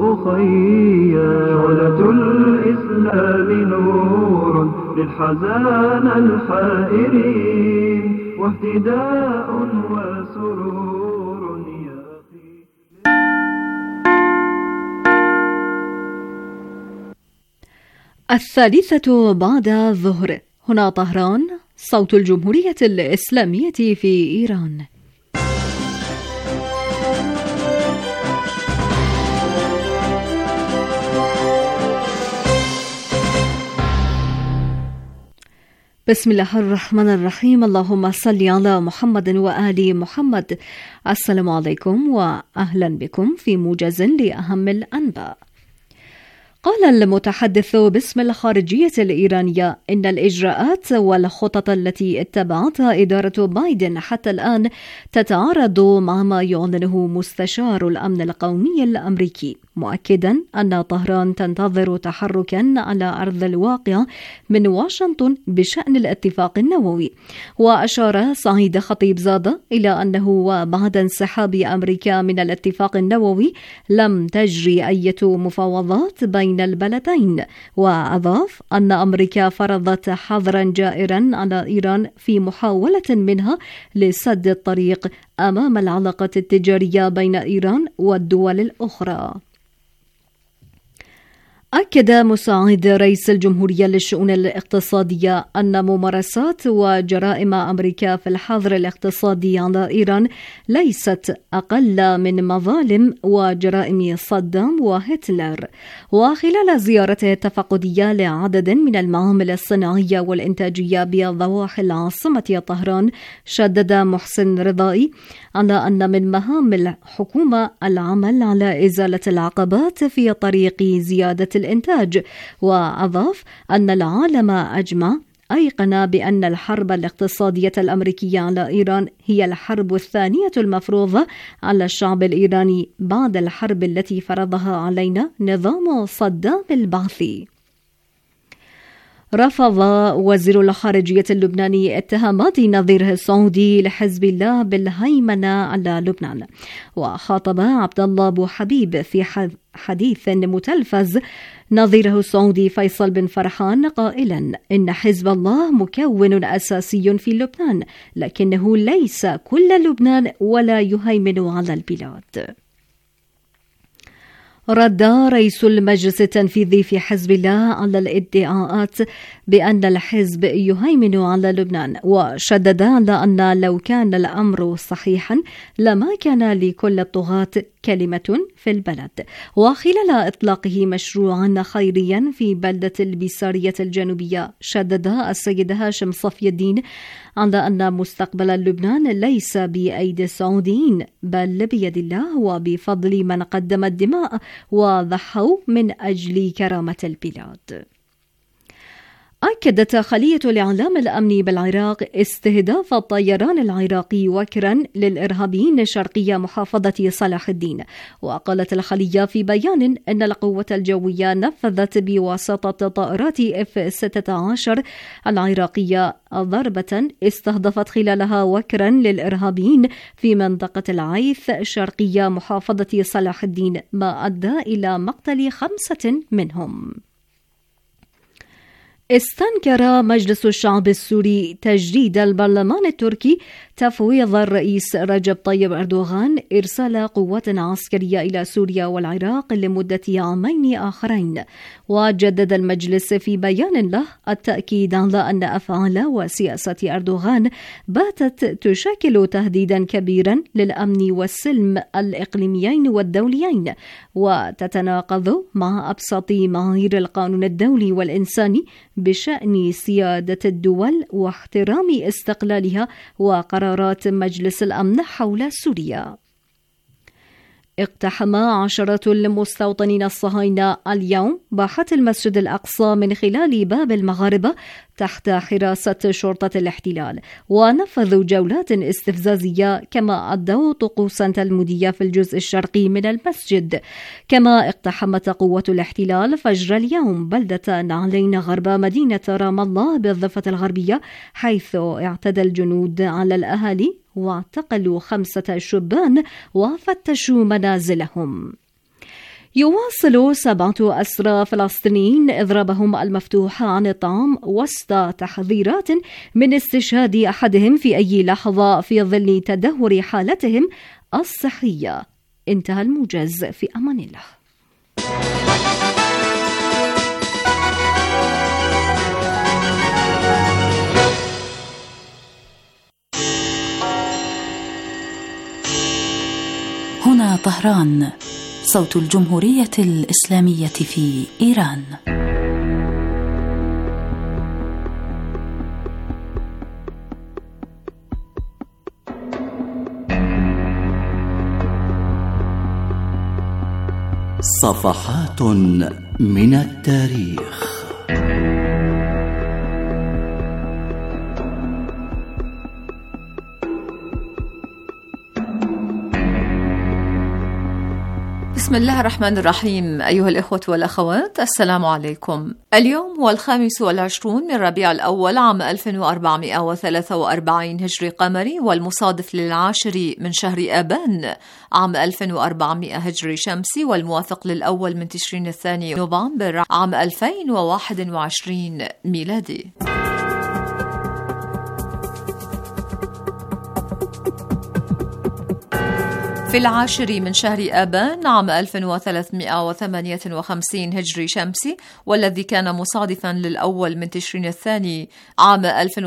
أخي شعلة الإسلام نور للحزان الحائرين واهتداء وسرور يا أخي. الثالثة بعد الظهر. هنا طهران، صوت الجمهورية الإسلامية في إيران. بسم الله الرحمن الرحيم. اللهم صل على محمد وآل محمد. السلام عليكم وأهلا بكم في موجز لأهم الأنباء. قال المتحدث باسم الخارجية الإيرانية إن الإجراءات والخطط التي اتبعتها إدارة بايدن حتى الآن تتعارض مع ما يعلنه مستشار الأمن القومي الأمريكي، مؤكدا أن طهران تنتظر تحركا على أرض الواقع من واشنطن بشأن الاتفاق النووي. وأشار سعيد خطيبزادة إلى أنه وبعد انسحاب أمريكا من الاتفاق النووي لم تجري أي مفاوضات بين البلدين، وأضاف أن أمريكا فرضت حظرا جائرا على إيران في محاولة منها لسد الطريق أمام العلاقات التجارية بين إيران والدول الأخرى. أكد مساعد رئيس الجمهورية للشؤون الاقتصادية أن ممارسات وجرائم أمريكا في الحظر الاقتصادي على إيران ليست أقل من مظالم وجرائم صدام وهتلر. وخلال زيارته التفقدية لعدد من المعامل الصناعية والإنتاجية بضواحي العاصمة طهران، شدد محسن رضائي على أن من مهام الحكومة العمل على إزالة العقبات في طريق زيادة الإنتاج. وأضاف أن العالم أجمع أيقن بأن الحرب الاقتصادية الأمريكية على إيران هي الحرب الثانية المفروضة على الشعب الإيراني بعد الحرب التي فرضها علينا نظام صدام البعثي. رفض وزير الخارجية اللبناني اتهامات نظيره السعودي لحزب الله بالهيمنة على لبنان. وخاطب عبد الله أبو حبيب في حديث متلفز نظيره السعودي فيصل بن فرحان قائلا إن حزب الله مكون أساسي في لبنان، لكنه ليس كل لبنان ولا يهيمن على البلاد. رد رئيس المجلس التنفيذي في حزب الله على الادعاءات بأن الحزب يهيمن على لبنان، وشدد على أن لو كان الأمر صحيحا لما كان لكل الطغاة كلمة في البلد. وخلال إطلاقه مشروعا خيريا في بلدة البيسارية الجنوبية، شدد السيد هاشم صفي الدين على أن مستقبل لبنان ليس بأيدي السعوديين بل بيد الله وبفضل من قدم الدماء وضحوا من أجل كرامة البلاد. أكدت خلية الإعلام الأمني بالعراق استهداف الطيران العراقي وكرا للإرهابيين شرقي محافظة صلاح الدين. وقالت الخلية في بيان أن القوة الجوية نفذت بواسطة طائرات F-16 العراقية ضربة استهدفت خلالها وكرا للإرهابيين في منطقة العيث شرقية محافظة صلاح الدين، ما أدى إلى مقتل 5 منهم. استنكر مجلس الشعب السوري تجديد البرلمان التركي تفويض الرئيس رجب طيب أردوغان إرسال قوات عسكرية إلى سوريا والعراق لمدة عامين آخرين. وجدد المجلس في بيان له التأكيد على أن أفعال وسياسة أردوغان باتت تشكل تهديدا كبيرا للأمن والسلم الإقليميين والدوليين، وتتناقض مع أبسط معايير القانون الدولي والإنساني بشأن سيادة الدول واحترام استقلالها وقرارات مجلس الأمن حول سوريا. اقتحم عشرات المستوطنين الصهاينة اليوم باحة المسجد الأقصى من خلال باب المغاربة تحت حراسة شرطة الاحتلال، ونفذوا جولات استفزازية كما أدوا طقوسا تلمودية في الجزء الشرقي من المسجد. كما اقتحمت قوة الاحتلال فجر اليوم بلدة نعلين غرب مدينة رام الله بالضفة الغربية، حيث اعتدى الجنود على الأهالي واعتقلوا 5 شبان وفتشوا منازلهم. يواصل 7 أسرى فلسطينيين إضرابهم المفتوح عن الطعام وسط تحذيرات من استشهاد أحدهم في أي لحظة في ظل تدهور حالتهم الصحية. انتهى الموجز. في أمان الله. هنا طهران، صوت الجمهورية الإسلامية في إيران. صفحات من التاريخ. بسم الله الرحمن الرحيم. أيها الإخوة والأخوات، السلام عليكم. اليوم هو 25 من ربيع الأول عام 1443 هجري قمري، والمصادف ل10 من شهر آبان عام 1400 هجري شمسي، والموافق للأول من تشرين الثاني نوفمبر عام 2021 ميلادي. في 10 من شهر آبان عام 1358 هجري شمسي، والذي كان مصادفا للأول من تشرين الثاني عام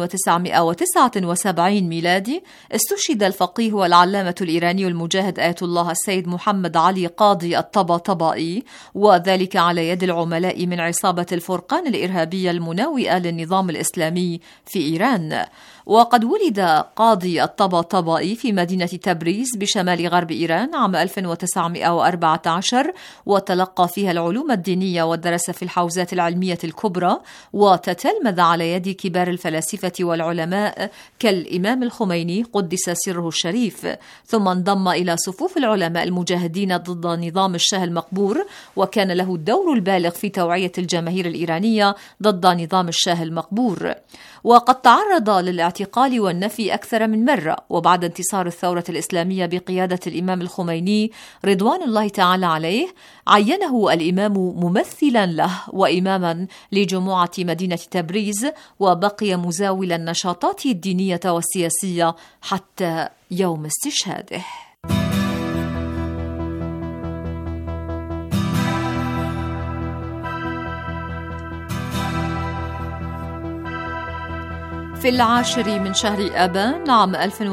1979 ميلادي، استشهد الفقيه والعلامة الإيراني المجاهد آية الله السيد محمد علي قاضي الطباطبائي، وذلك على يد العملاء من عصابة الفرقان الإرهابية المناوئة للنظام الإسلامي في إيران. وقد ولد قاضي الطباطبائي في مدينة تبريز بشمال غرب إيران عام 1914، وتلقى فيها العلوم الدينية ودرس في الحوزات العلمية الكبرى، وتتلمذ على يد كبار الفلاسفة والعلماء كالإمام الخميني قدس سره الشريف، ثم انضم إلى صفوف العلماء المجاهدين ضد نظام الشاه المقبور، وكان له الدور البالغ في توعية الجماهير الإيرانية ضد نظام الشاه المقبور. وقد تعرض للاعتقال والنفي أكثر من مرة، وبعد انتصار الثورة الإسلامية بقيادة الإمام الخميني رضوان الله تعالى عليه، عينه الإمام ممثلا له وإماما لجموعة مدينة تبريز، وبقي مزاولا النشاطات الدينية والسياسية حتى يوم استشهاده. في 10 من شهر آبان عام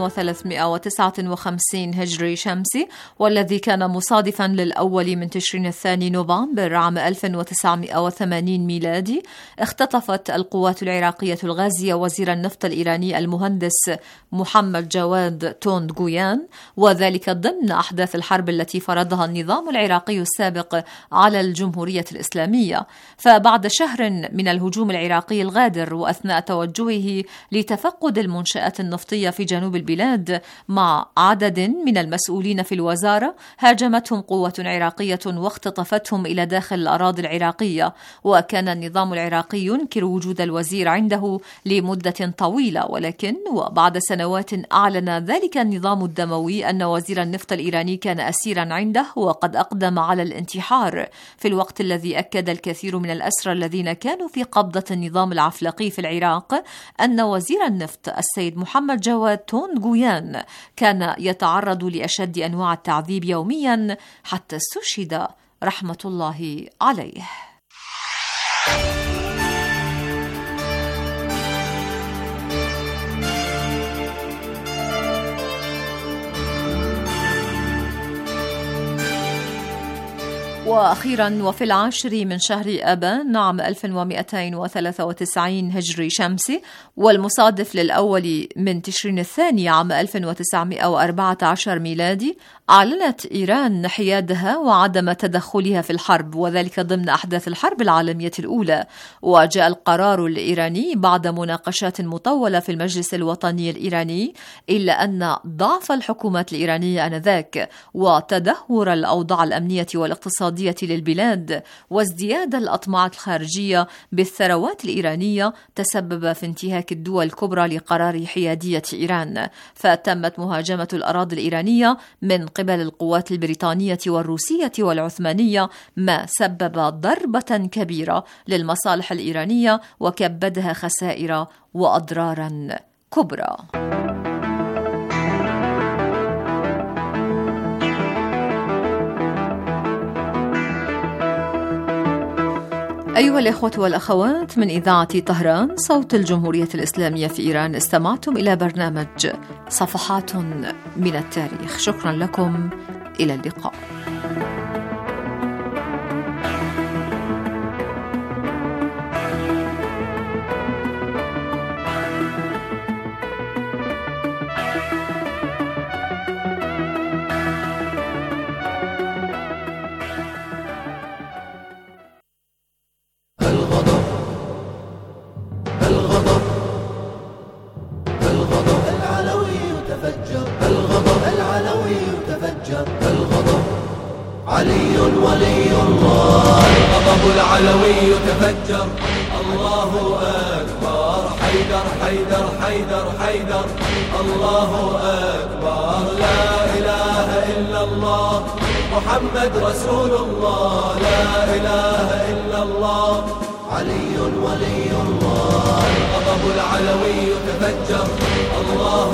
1359 هجري شمسي، والذي كان مصادفا للأول من تشرين الثاني نوفمبر عام 1980 ميلادي، اختطفت القوات العراقية الغازية وزير النفط الإيراني المهندس محمد جواد توندغويان، وذلك ضمن أحداث الحرب التي فرضها النظام العراقي السابق على الجمهورية الإسلامية. فبعد شهر من الهجوم العراقي الغادر، وأثناء توجهه لتفقد المنشآت النفطية في جنوب البلاد مع عدد من المسؤولين في الوزارة، هاجمتهم قوة عراقية واختطفتهم إلى داخل الأراضي العراقية. وكان النظام العراقي ينكر وجود الوزير عنده لمدة طويلة، ولكن وبعد سنوات أعلن ذلك النظام الدموي أن وزير النفط الإيراني كان أسيرا عنده، وقد أقدم على الانتحار، في الوقت الذي أكد الكثير من الأسرى الذين كانوا في قبضة النظام العفلقي في العراق أن وزير النفط السيد محمد جواد توندغويان كان يتعرض لأشد أنواع التعذيب يوميا حتى استشهد رحمة الله عليه. وأخيرا، وفي 10 من شهر آبان عام 1293 هجري شمسي، والمصادف للأول من تشرين الثاني عام 1914 ميلادي، أعلنت إيران حيادها وعدم تدخلها في الحرب، وذلك ضمن أحداث الحرب العالمية الأولى. وجاء القرار الإيراني بعد مناقشات مطولة في المجلس الوطني الإيراني، إلا أن ضعف الحكومات الإيرانية آنذاك وتدهور الأوضاع الأمنية والاقتصادية الاقتصادية للبلاد وازدياد الأطماع الخارجية بالثروات الإيرانية تسبب في انتهاك الدول الكبرى لقرار حيادية إيران، فتمت مهاجمة الأراضي الإيرانية من قبل القوات البريطانية والروسية والعثمانية، ما سبب ضربة كبيرة للمصالح الإيرانية وكبدها خسائر وأضرارا كبرى. أيها الإخوة والأخوات، من إذاعة طهران صوت الجمهورية الإسلامية في إيران، استمعتم إلى برنامج صفحات من التاريخ. شكرا لكم، إلى اللقاء. علي ولي الله، الغضب العلوي تفجر. الله أكبر، حيدر حيدر حيدر حيدر. الله أكبر، لا إله إلا الله، محمد رسول الله، لا إله إلا الله. علي ولي الله، الغضب العلوي تفجر. الله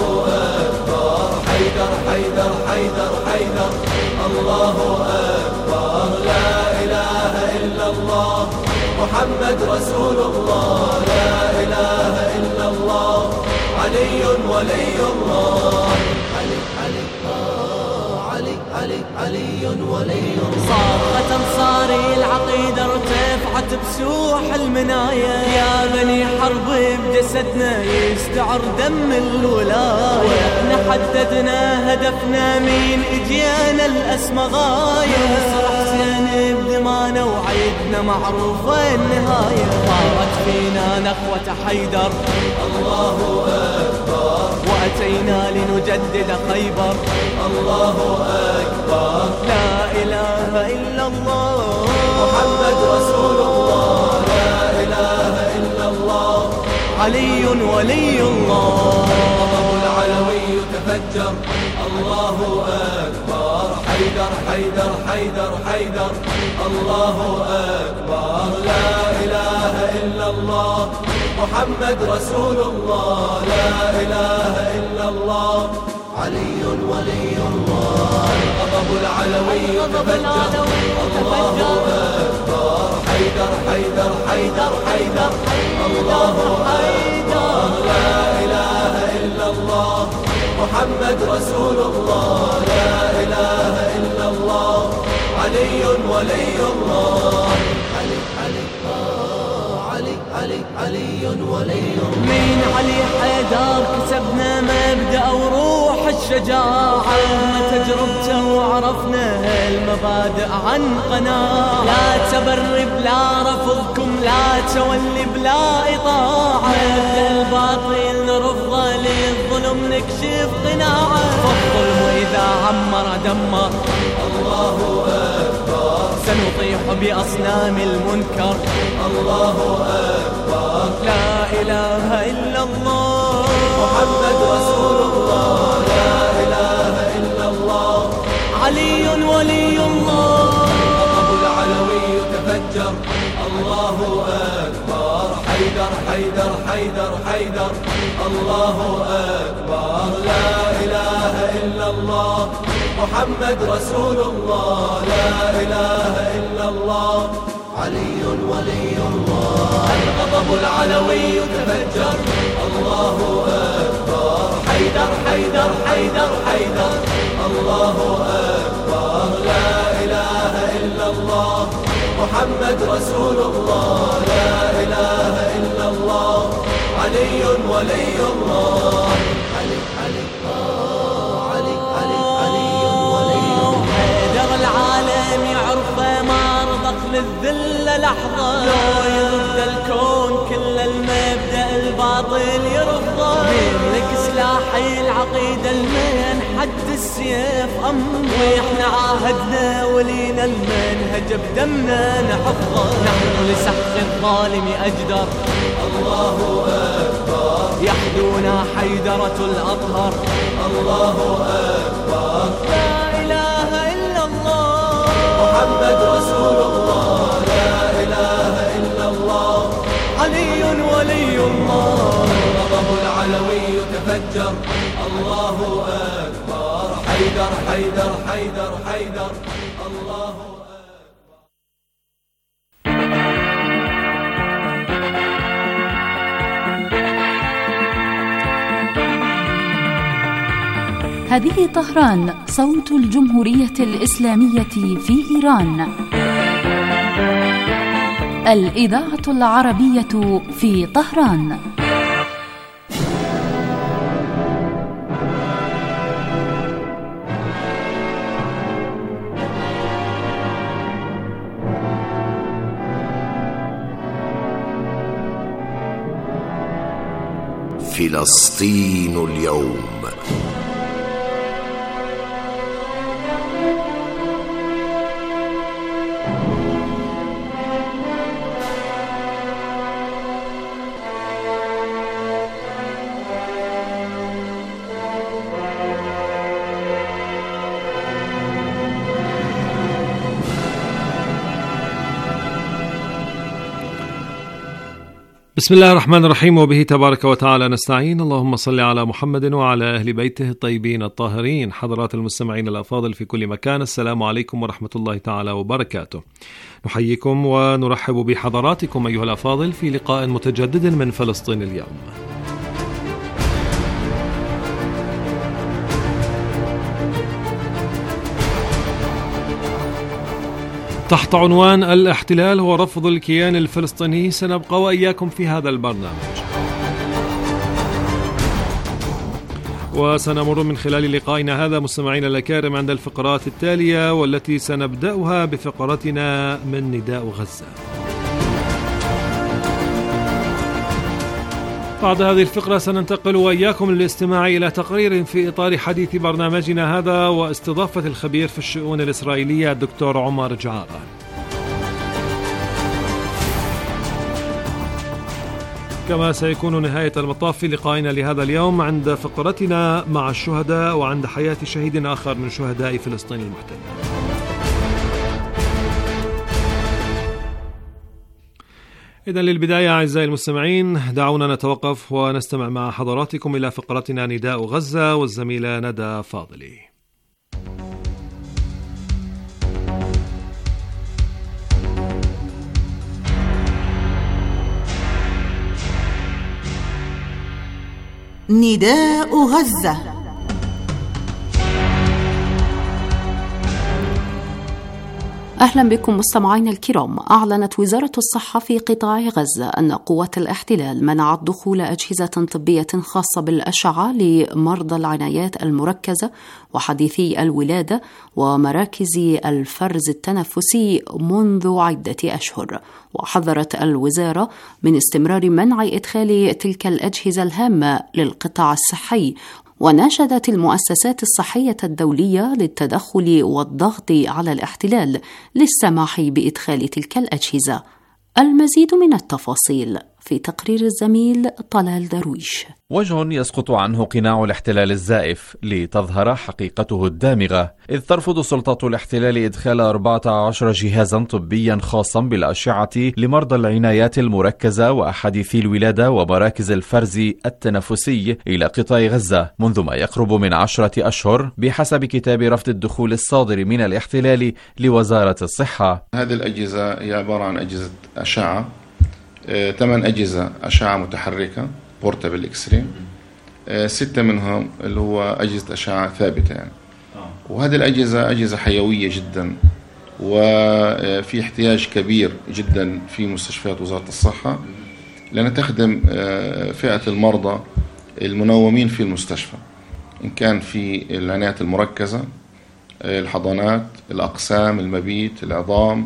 أكبر، حيدر حيدر حيدر حيدر. الله أكبر، لا إله إلا الله، محمد رسول الله، لا إله إلا الله. علي ولي الله، علي علي علي علي علي ولي الله. صارت أنصاري العقيدة ارتفعت بسوح المنايا، يا بني حرب بجسدنا يستعر دم الولاية. احنا حددنا هدفنا، مين اجيانا الأسمى غاية. نصر حسين بدمانا وعيدنا معروفة النهاية. طارت فينا نخوة حيدر، الله أكبر، وأتينا لنجدد خيبر. الله أكبر، لا إله إلا الله، محمد رسول الله، لا إله إلا الله. علي ولي الله، الغضب العلوي تفجر. الله أكبر، حيدر حيدر حيدر حيدر. الله أكبر، لا إله إلا الله، محمد رسول الله، لا إله إلا الله. علي ولي الله، الغضب العلوي تفجر. الله أكبر، حيدر حيدر حيدر حيدر. الله أكبر، لا إله إلا الله، محمد رسول الله، لا إله إلا الله. علي ولي الله، علي علي علي علي علي ولي الله. من علي حيدر كسبنا مبدأ وروح الشجاعة، تجربته وعرفنا المبادئ عن قناعة. لا تبرب لا رفضكم، لا تولي بلا إطاعة. الباطل نرفضه، للظلم نكشف قناعة. فالظلم إذا عمر دمر. الله أكبر، سنطيح بأصنام المنكر. الله أكبر، لا إله إلا الله، محمد رسول الله، لا إله إلا الله. علي ولي الله، الغضب العلوي تفجر. الله أكبر، حيدر حيدر حيدر حيدر. الله أكبر، لا إله إلا الله، محمد رسول الله، لا إله إلا الله. علي ولي الله، الغضب العلوي تفجر. الله أكبر، حيدر حيدر حيدر حيدر. الله أكبر، لا إله إلا الله، محمد رسول الله، لا إله إلا الله. علي ولي الله، علي علي علي علي علي ولي الله. حيدر العالم يعرفه، ما رضى للذل لحظة لو يضد الكون كل المبدأ الباطل يرفضه يملك سلاحي العقيدة المن حد السيف وإحنا عاهدنا ولينا المنهج بدمنا نحفظه نحن لسحق الظالم أجدر الله أكبر يحدونا حيدرة الأطهر الله أكبر لا إله إلا الله محمد رسول الله لا إله إلا الله علي ولي الله غضب العلوي تفجر الله أكبر حيدر حيدر حيدر حيدر الله أكبر. هذه طهران صوت الجمهورية الإسلامية في إيران. الإذاعة العربية في طهران. فلسطين اليوم. بسم الله الرحمن الرحيم، وبه تبارك وتعالى نستعين. اللهم صل على محمد وعلى أهل بيته الطيبين الطاهرين. حضرات المستمعين الأفاضل في كل مكان، السلام عليكم ورحمة الله تعالى وبركاته. نحييكم ونرحب بحضراتكم أيها الأفاضل في لقاء متجدد من فلسطين اليوم. تحت عنوان الاحتلال هو رفض الكيان الفلسطيني سنبقى وإياكم في هذا البرنامج، وسنمر من خلال لقائنا هذا مستمعينا الأكارم عند الفقرات التالية، والتي سنبدأها بفقرتنا من نداء غزة. بعد هذه الفقرة سننتقل وإياكم للاستماع إلى تقرير في إطار حديث برنامجنا هذا واستضافة الخبير في الشؤون الإسرائيلية الدكتور عمر جعارة. كما سيكون نهاية المطاف في لقائنا لهذا اليوم عند فقرتنا مع الشهداء وعند حياة شهيد آخر من شهداء فلسطين المحتلة. إذن للبداية أعزائي المستمعين دعونا نتوقف ونستمع مع حضراتكم إلى فقرتنا نداء غزة والزميلة ندى فاضلي. نداء غزة. أهلا بكم مستمعينا الكرام. أعلنت وزارة الصحة في قطاع غزة أن قوات الاحتلال منعت دخول أجهزة طبية خاصة بالأشعة لمرضى العنايات المركزة وحديثي الولادة ومراكز الفرز التنفسي منذ عدة أشهر. وحذرت الوزارة من استمرار منع إدخال تلك الأجهزة الهامة للقطاع الصحي، وناشدت المؤسسات الصحية الدولية للتدخل والضغط على الاحتلال للسماح بإدخال تلك الأجهزة. المزيد من التفاصيل في تقرير الزميل طلال درويش. وجه يسقط عنه قناع الاحتلال الزائف لتظهر حقيقته الدامغة، إذ ترفض سلطات الاحتلال إدخال 14 جهازا طبيا خاصا بالأشعة لمرضى العنايات المركزة وأحاديثي الولادة ومراكز الفرز التنفسي إلى قطاع غزة منذ ما يقرب من 10 أشهر بحسب كتاب رفض الدخول الصادر من الاحتلال لوزارة الصحة. هذه الأجهزة هي عبارة عن أجهزة أشعة، 8 أجهزة أشعة متحركة بورتابل إكسري، 6 منهم اللي هو أجهزة أشعة ثابتة يعني. وهذه الأجهزة أجهزة حيوية جدا، وفي احتياج كبير جدا في مستشفيات وزارة الصحة لأن تخدم فئة المرضى المنومين في المستشفى، إن كان في العنايات المركزة، الحضانات، الأقسام، المبيت، العظام،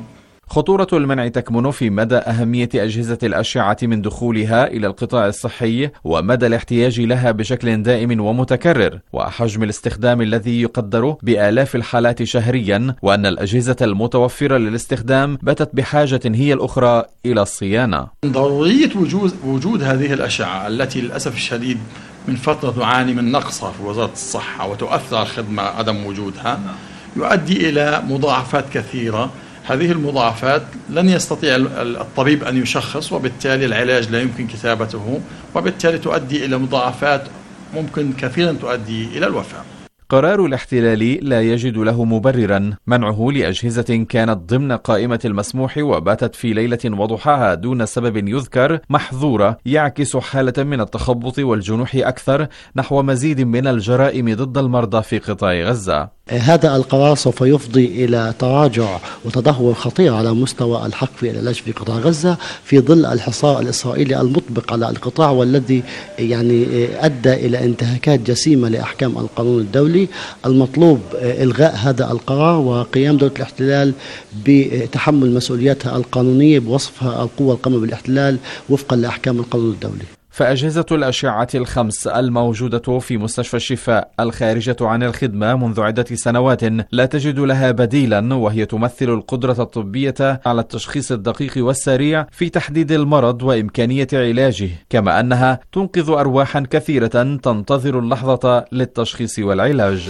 خطورة المنع تكمن في مدى أهمية أجهزة الأشعة من دخولها إلى القطاع الصحي ومدى الاحتياج لها بشكل دائم ومتكرر، وحجم الاستخدام الذي يقدر بآلاف الحالات شهريا، وأن الأجهزة المتوفرة للاستخدام باتت بحاجة هي الأخرى إلى الصيانة. ضرورية وجود هذه الأشعة التي للأسف الشديد من فترة تعاني من نقصها في وزارة الصحة وتؤثر الخدمة عدم وجودها يؤدي إلى مضاعفات كثيرة. هذه المضاعفات لن يستطيع الطبيب أن يشخص، وبالتالي العلاج لا يمكن كتابته، وبالتالي تؤدي إلى مضاعفات ممكن كثيرا تؤدي إلى الوفاة. قرار الاحتلال لا يجد له مبررا. منعه لأجهزة كانت ضمن قائمة المسموح وباتت في ليلة وضحاها دون سبب يذكر محظورة يعكس حالة من التخبط والجنوح أكثر نحو مزيد من الجرائم ضد المرضى في قطاع غزة. هذا القرار سوف يفضي إلى تراجع وتدهور خطير على مستوى الحق في العلاج في قطاع غزة في ظل الحصار الإسرائيلي المطبق على القطاع، والذي أدى إلى انتهاكات جسيمة لأحكام القانون الدولي. المطلوب إلغاء هذا القرار وقيام دولة الاحتلال بتحمل مسؤولياتها القانونية بوصفها القوة القائمة بالاحتلال وفقا لأحكام القانون الدولي. فأجهزة الأشعة الخمس الموجودة في مستشفى الشفاء الخارجة عن الخدمة منذ عدة سنوات لا تجد لها بديلا، وهي تمثل القدرة الطبية على التشخيص الدقيق والسريع في تحديد المرض وإمكانية علاجه، كما أنها تنقذ أرواحا كثيرة تنتظر اللحظة للتشخيص والعلاج.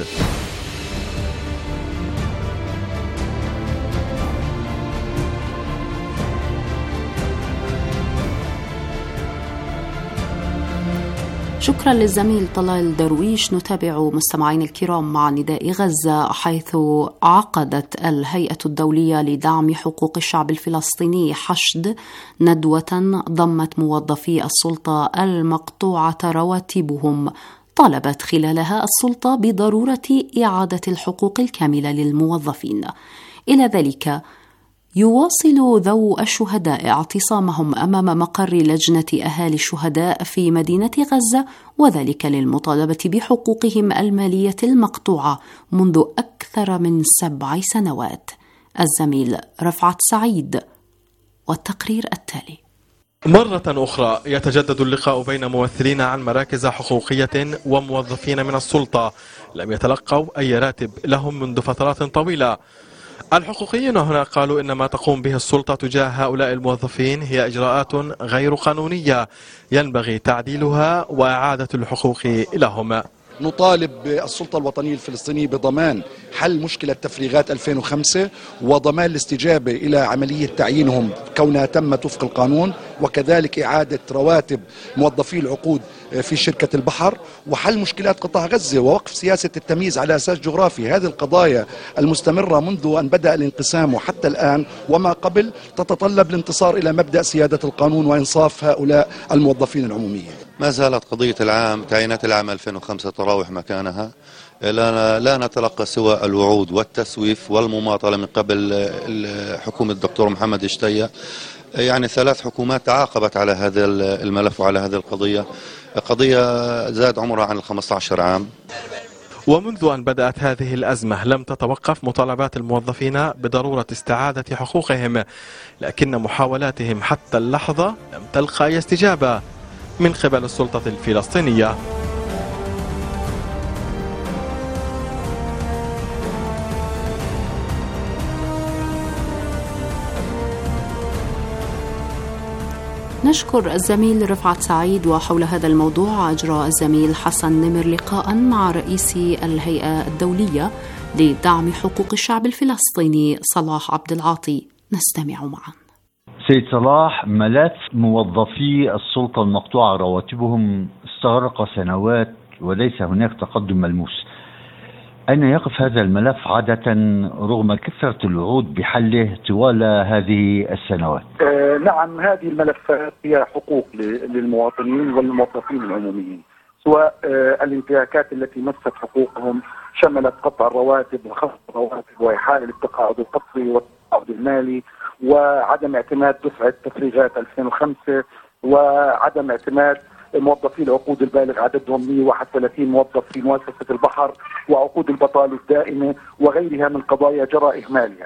شكرا للزميل طلال درويش. نتابع مستمعين الكرام مع نداء غزة، حيث عقدت الهيئة الدولية لدعم حقوق الشعب الفلسطيني حشد ندوة ضمت موظفي السلطة المقطوعة رواتبهم. طالبت خلالها السلطة بضرورة إعادة الحقوق الكاملة للموظفين. إلى ذلك يواصل ذو الشهداء اعتصامهم أمام مقر لجنة أهالي الشهداء في مدينة غزة، وذلك للمطالبة بحقوقهم المالية المقطوعة منذ أكثر من 7 سنوات. الزميل رفعت سعيد والتقرير التالي. مرة أخرى يتجدد اللقاء بين ممثلين عن مراكز حقوقية وموظفين من السلطة لم يتلقوا أي راتب لهم منذ فترات طويلة. الحقوقيين هنا قالوا إن ما تقوم به السلطة تجاه هؤلاء الموظفين هي إجراءات غير قانونية ينبغي تعديلها وإعادة الحقوق لهم. نطالب بالسلطة الوطنية الفلسطينية بضمان حل مشكلة تفريغات 2005 وضمان الاستجابة إلى عملية تعيينهم كونها تمت وفق القانون، وكذلك إعادة رواتب موظفي العقود في شركة البحر، وحل مشكلات قطاع غزة ووقف سياسة التمييز على أساس جغرافي. هذه القضايا المستمرة منذ أن بدأ الانقسام وحتى الآن وما قبل تتطلب الانتصار إلى مبدأ سيادة القانون وإنصاف هؤلاء الموظفين العموميين. ما زالت قضية تعيينات العام 2005 تراوح مكانها. لا نتلقى سوى الوعود والتسويف والمماطلة من قبل حكومة الدكتور محمد اشتية. يعني 3 حكومات تعاقبت على هذا الملف وعلى هذه قضية زاد عمرها عن 15 عام. ومنذ أن بدأت هذه الأزمة لم تتوقف مطالبات الموظفين بضرورة استعادة حقوقهم، لكن محاولاتهم حتى اللحظة لم تلقى استجابة من قبل السلطة الفلسطينية. نشكر الزميل رفعت سعيد. وحول هذا الموضوع أجرى الزميل حسن نمر لقاء مع رئيس الهيئة الدولية لدعم حقوق الشعب الفلسطيني صلاح عبد العاطي. نستمع معا. سيد صلاح، ملف موظفي السلطة المقطوعة رواتبهم استغرق سنوات وليس هناك تقدم ملموس. أين يقف هذا الملف عادة رغم كثرة الوعود بحله طوال هذه السنوات؟ نعم، هذه الملفات هي حقوق للمواطنين والموظفين العموميين، سواء الانتهاكات التي مست حقوقهم شملت قطع الرواتب وخفض الرواتب وإحالة التقاعد القسري والتقاعد المالي وعدم اعتماد دفعة تفريغات 2005 وعدم اعتماد موظفي العقود البالغ عددهم 131 موظف في مؤسسة البحر وعقود البطالة الدائمة وغيرها من قضايا جرى إهمالها.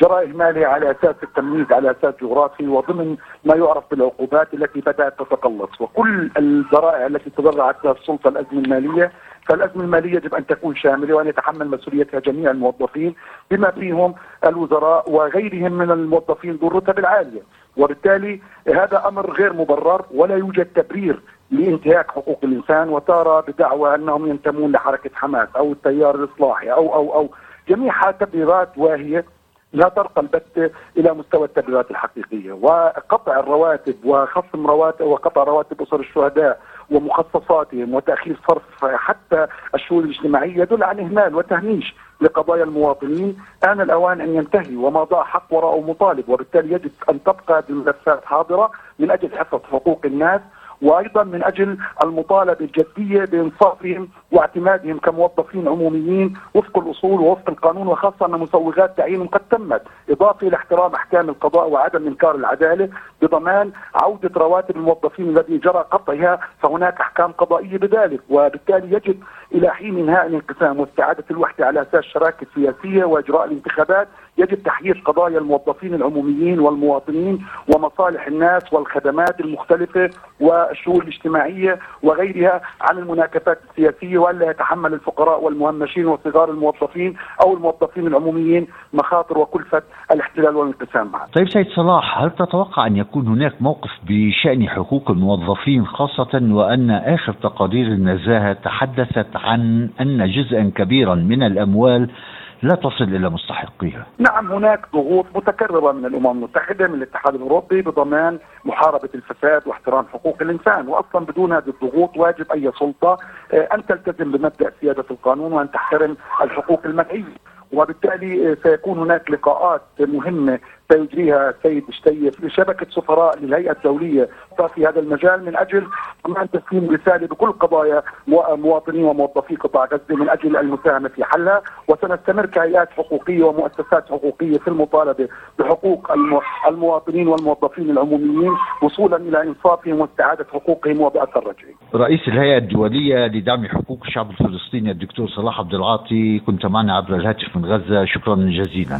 جرى إهمالها على أساس التمييز على أساس جغرافي وضمن ما يعرف بالعقوبات التي بدأت تتقلص. وكل الذرائع التي تضرعت لها السلطة الأزمة المالية، فالأزمة المالية يجب أن تكون شاملة وأن يتحمل مسؤوليتها جميع الموظفين بما فيهم الوزراء وغيرهم من الموظفين ذو الرتب العالية. وبالتالي هذا أمر غير مبرر ولا يوجد تبرير لانتهاك حقوق الإنسان، وترى بدعوى أنهم ينتمون لحركة حماس أو التيار الإصلاحي أو جميعها تبريرات واهية لا ترقى البتة إلى مستوى التبريرات الحقيقية. وقطع الرواتب وخصم رواتب وقطع رواتب أسر الشهداء ومخصصاتهم وتأخير صرف حتى الشؤون الاجتماعية يدل عن إهمال وتهميش لقضايا المواطنين. آن الأوان أن ينتهي وما ضاع حق وراءه مطالب، وبالتالي يجب أن تبقى الملفات حاضرة من أجل حفظ حقوق الناس، وأيضا من أجل المطالبة الجدية بإنصافهم واعتمادهم كموظفين عموميين وفق الأصول ووفق القانون، وخاصة أن مسوغات تعيينهم قد تمت، إضافة إلى احترام أحكام القضاء وعدم إنكار العدالة بضمان عودة رواتب الموظفين الذي جرى قطعها، فهناك أحكام قضائية بذلك. وبالتالي يجب إلى حين إنهاء الانقسام واستعادة الوحدة على أساس شراكة سياسية وإجراء الانتخابات يجب تحييد قضايا الموظفين العموميين والمواطنين ومصالح الناس والخدمات المختلفة والشؤون الاجتماعية وغيرها عن المناكفات السياسية، وألا يتحمل الفقراء والمهمشين وصغار الموظفين أو الموظفين العموميين مخاطر وكلفة الاحتلال والانقسام معه. طيب سيد صلاح، هل تتوقع أن يكون هناك موقف بشأن حقوق الموظفين، خاصة وأن آخر تقارير النزاهة تحدثت عن أن جزءا كبيرا من الأموال لا تصل إلى مستحقيها؟ نعم، هناك ضغوط متكررة من الأمم المتحدة من الاتحاد الأوروبي بضمان محاربة الفساد واحترام حقوق الإنسان، وأصلا بدون هذه الضغوط واجب أي سلطة أن تلتزم بمبدأ سيادة القانون وأن تحترم الحقوق المدنية. وبالتالي سيكون هناك لقاءات مهمة سيجريها السيد شتيف لشبكة سفراء للهيئة الدولية في هذا المجال من أجل كمان تسليم رسالة بكل قضايا مواطنين وموظفي قطاع غزة من أجل المساهمة في حلها. وسنستمر كهيئات حقوقية ومؤسسات حقوقية في المطالبة بحقوق المواطنين والموظفين العموميين وصولا إلى إنصافهم واستعادة حقوقهم وبأثر رجعي. رئيس الهيئة الدولية لدعم حقوق الشعب الفلسطيني الدكتور صلاح عبد العاطي، كنت معنا عبر الهاتف من غزة، شكرا جزيلا.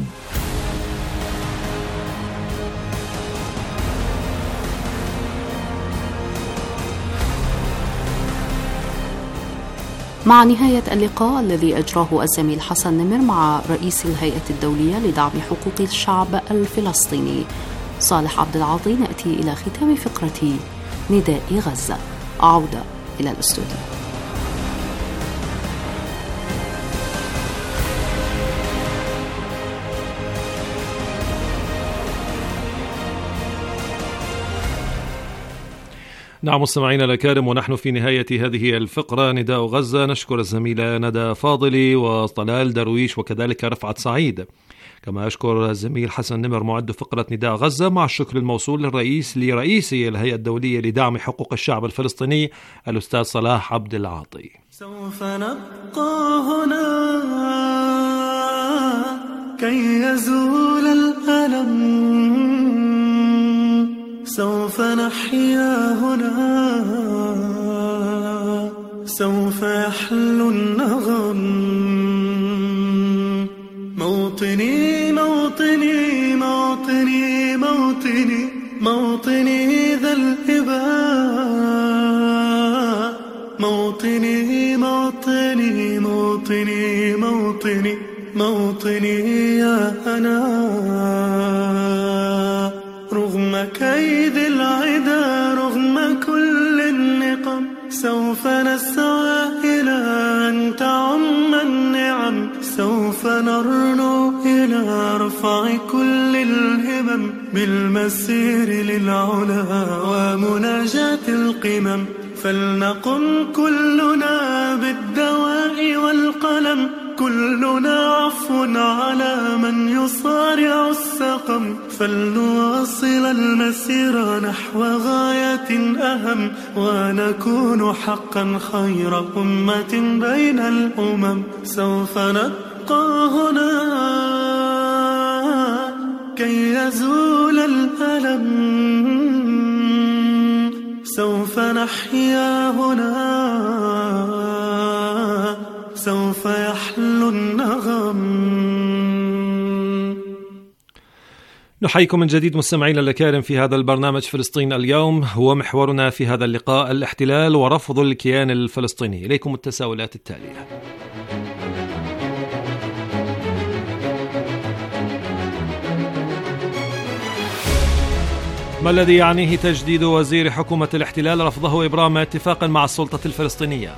مع نهاية اللقاء الذي أجراه الزميل حسن نمر مع رئيس الهيئة الدولية لدعم حقوق الشعب الفلسطيني صالح عبد العاطي، نأتي إلى ختام فقرة نداء غزة. عودة إلى الاستوديو. نعم مستمعينا الأكارم، ونحن في نهاية هذه الفقرة نداء غزة، نشكر الزميلة ندى فاضلي وطلال درويش وكذلك رفعت سعيد، كما أشكر الزميل حسن نمر معد فقرة نداء غزة، مع الشكر الموصول لرئيس الهيئة الدولية لدعم حقوق الشعب الفلسطيني الأستاذ صلاح عبد العاطي. سوف نبقى هنا كي يزول الألم، سوف نحيا هنا، سوف يحلو النغم. موطني موطني موطني موطني موطني ذا الإباء، موطني موطني موطني موطني موطني يا أنا. رغم كيد العدا، رغم كل النقم، سوف نسعى إلى أن تعم النعم، سوف نرنو إلى رفع كل الهمم، بالمسير للعلا ومناجاة القمم. فلنقم كلنا بالدواء والقلم، كلنا عفو على من يصارع السقم. فلنواصل المسير نحو غاية أهم، ونكون حقا خير أمة بين الأمم. سوف نبقى هنا كي يزول الألم، سوف نحيا هنا، سوف يحلو النغم. نحييكم من جديد مستمعينا الكرام في هذا البرنامج فلسطين اليوم. هو محورنا في هذا اللقاء الاحتلال ورفض الكيان الفلسطيني. إليكم التساؤلات التالية: ما الذي يعنيه تجديد وزير حكومة الاحتلال رفضه إبرام اتفاقا مع السلطة الفلسطينية؟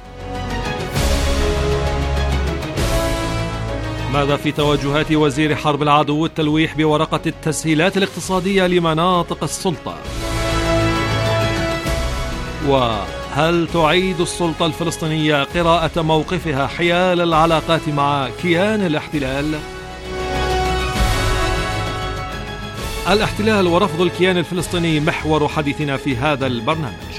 ماذا في توجهات وزير حرب العدو التلويح بورقة التسهيلات الاقتصادية لمناطق السلطة؟ وهل تعيد السلطة الفلسطينية قراءة موقفها حيال العلاقات مع كيان الاحتلال؟ الاحتلال ورفض الكيان الفلسطيني محور حديثنا في هذا البرنامج.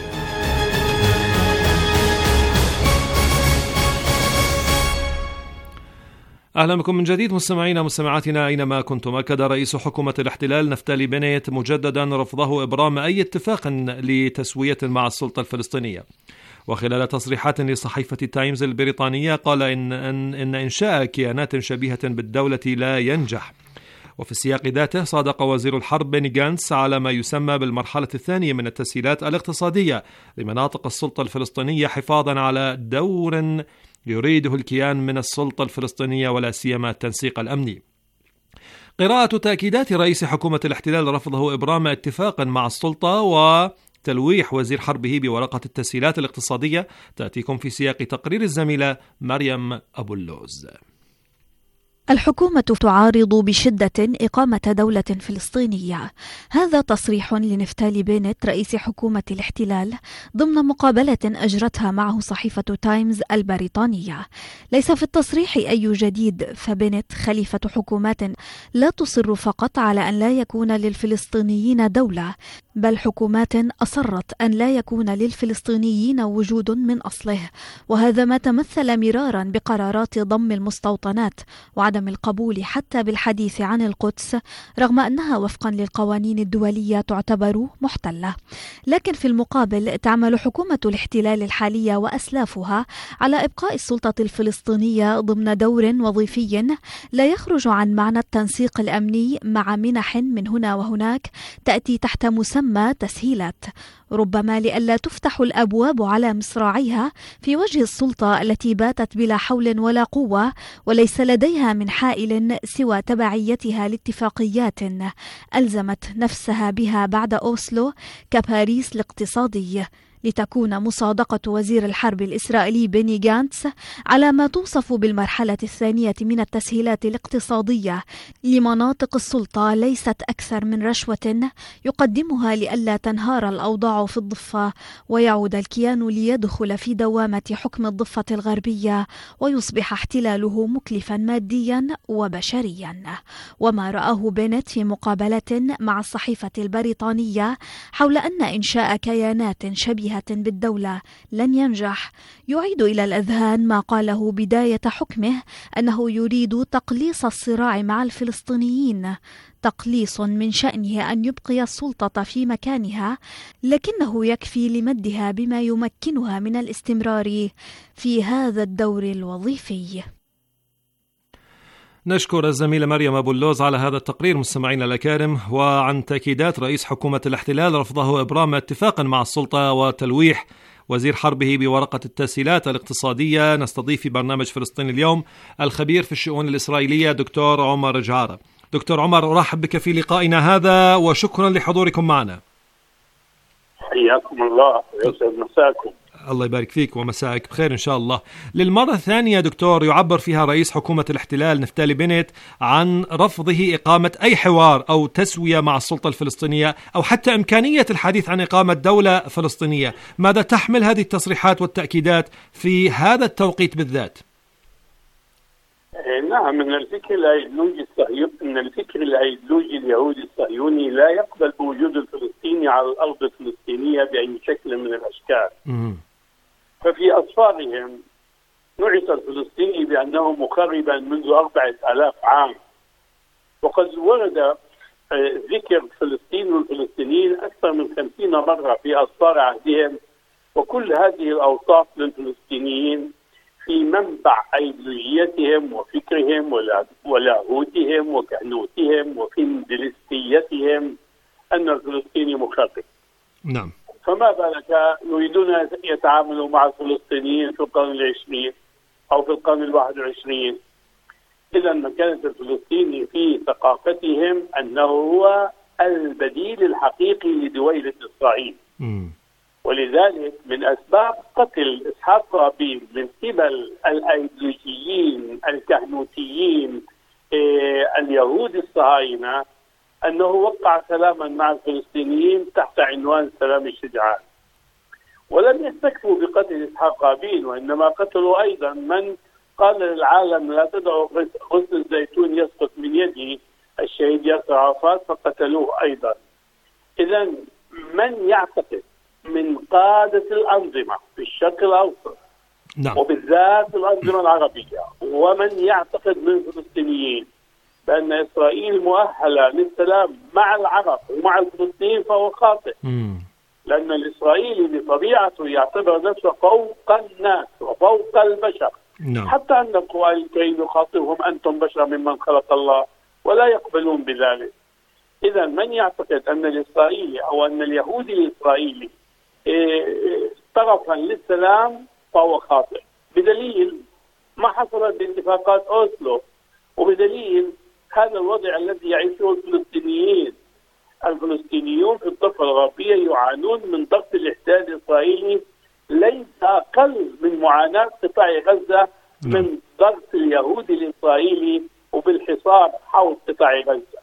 أهلا بكم من جديد مستمعينا مستمعاتنا أينما كنتم. أكد رئيس حكومة الاحتلال نفتالي بنيت مجددا رفضه إبرام أي اتفاق لتسوية مع السلطة الفلسطينية. وخلال تصريحات لصحيفة تايمز البريطانية قال إن إنشاء كيانات شبيهة بالدولة لا ينجح. وفي السياق ذاته صادق وزير الحرب بيني غانتس على ما يسمى بالمرحلة الثانية من التسهيلات الاقتصادية لمناطق السلطة الفلسطينية حفاظا على دور يريده الكيان من السلطة الفلسطينية ولا سيما التنسيق الأمني. قراءة تأكيدات رئيس حكومة الاحتلال رفضه إبرام اتفاقا مع السلطة وتلويح وزير حربه بورقة التسهيلات الاقتصادية تأتيكم في سياق تقرير الزميلة مريم أبو اللوز. الحكومة تعارض بشدة إقامة دولة فلسطينية. هذا تصريح لنفتالي بينت رئيس حكومة الاحتلال ضمن مقابلة أجرتها معه صحيفة تايمز البريطانية. ليس في التصريح أي جديد، فبينت خليفة حكومات لا تصر فقط على أن لا يكون للفلسطينيين دولة، بل حكومات أصرت أن لا يكون للفلسطينيين وجود من أصله، وهذا ما تمثل مرارا بقرارات ضم المستوطنات وعدم القبول حتى بالحديث عن القدس رغم أنها وفقا للقوانين الدولية تعتبر محتلة. لكن في المقابل تعمل حكومة الاحتلال الحالية وأسلافها على إبقاء السلطة الفلسطينية ضمن دور وظيفي لا يخرج عن معنى التنسيق الأمني مع منح من هنا وهناك تأتي تحت مسمى تسهيلات، ربما لئلا تفتح الأبواب على مصراعيها في وجه السلطة التي باتت بلا حول ولا قوة وليس لديها من حائل سوى تبعيتها لاتفاقيات ألزمت نفسها بها بعد أوسلو كباريس الاقتصادي، لتكون مصادقة وزير الحرب الإسرائيلي بيني غانتس على ما توصف بالمرحلة الثانية من التسهيلات الاقتصادية لمناطق السلطة ليست أكثر من رشوة يقدمها لئلا تنهار الأوضاع في الضفة ويعود الكيان ليدخل في دوامة حكم الضفة الغربية ويصبح احتلاله مكلفا ماديا وبشريا. وما رآه بينت في مقابلة مع الصحيفة البريطانية حول أن إنشاء كيانات شبيهة بالدولة لن ينجح يعيد إلى الأذهان ما قاله بداية حكمه أنه يريد تقليص الصراع مع الفلسطينيين، تقليص من شأنه أن يبقي السلطة في مكانها لكنه يكفي لمدها بما يمكنها من الاستمرار في هذا الدور الوظيفي. نشكر الزميلة مريم أبو اللوز على هذا التقرير مستمعينا الأكارم. وعن تأكيدات رئيس حكومة الاحتلال رفضه إبرام اتفاقا مع السلطة وتلويح وزير حربه بورقة التسهيلات الاقتصادية نستضيف في برنامج فلسطين اليوم الخبير في الشؤون الإسرائيلية دكتور عمر جعارة. دكتور عمر، أرحب بك في لقائنا هذا وشكرا لحضوركم معنا. حياكم الله ويسعد مساكم. الله يبارك فيك ومساءك بخير إن شاء الله. للمرة الثانية دكتور يعبر فيها رئيس حكومة الاحتلال نفتالي بينت عن رفضه إقامة أي حوار أو تسوية مع السلطة الفلسطينية أو حتى إمكانية الحديث عن إقامة دولة فلسطينية. ماذا تحمل هذه التصريحات والتأكيدات في هذا التوقيت بالذات؟ نعم، ان الفكر الايديولوجي اليهودي الصهيوني لا يقبل بوجود الفلسطيني على الارض الفلسطينيه باي شكل من الاشكال. ففي اسفارهم نعت الفلسطيني بانه مخربا منذ 4000 عام، وقد ورد ذكر فلسطين والفلسطينيين اكثر من 50 مره في اسفار عهدهم، وكل هذه الاوصاف للفلسطينيين في منبع أيديولوجيتهم وفكرهم ولاهوتهم وكهنوتهم وفندلستيتهم أن الفلسطيني مخاطب. نعم. فما بالك يريدون أن يتعاملوا مع الفلسطينيين في القرن العشرين أو في القرن الواحد والعشرين؟ إذا مكانة الفلسطيني في ثقافتهم أنه هو البديل الحقيقي لدويلة إسرائيل. ولذلك من أسباب قتل إسحاق رابين من قبل الأيديولوجيين الكهنوتيين اليهود الصهاينة أنه وقع سلاما مع الفلسطينيين تحت عنوان سلام الشجعان. ولم يستكفوا بقتل إسحاق رابين، وإنما قتلوا أيضا من قال للعالم لا تدعوا غصن الزيتون يسقط من يدي الشهيد ياسر عرفات، فقتلوه أيضا. إذا من يعتقد من قادة الأنظمة في الشرق الأوسط وبالذات الأنظمة العربية ومن يعتقد من الفلسطينيين بأن إسرائيل مؤهلة للسلام مع العرب ومع الفلسطينيين فهو خاطئ. لأن الإسرائيلي بطبيعته يعتبر نفسه فوق الناس وفوق البشر. حتى أن القرآن الكريم يخاطبهم أنتم بشر ممن خلق الله ولا يقبلون بذلك. إذا من يعتقد أن الإسرائيلي أو أن اليهودي الإسرائيلي طرفا للسلام فهو خاطئ، بدليل ما حصلت باتفاقات أوسلو، وبدليل هذا الوضع الذي يعيشه الفلسطينيين. الفلسطينيون في الضفة الغربية يعانون من ضغط الاحتلال الإسرائيلي ليس أقل من معاناة قطاع غزة من ضغط اليهود الإسرائيلي وبالحصار حول قطاع غزة.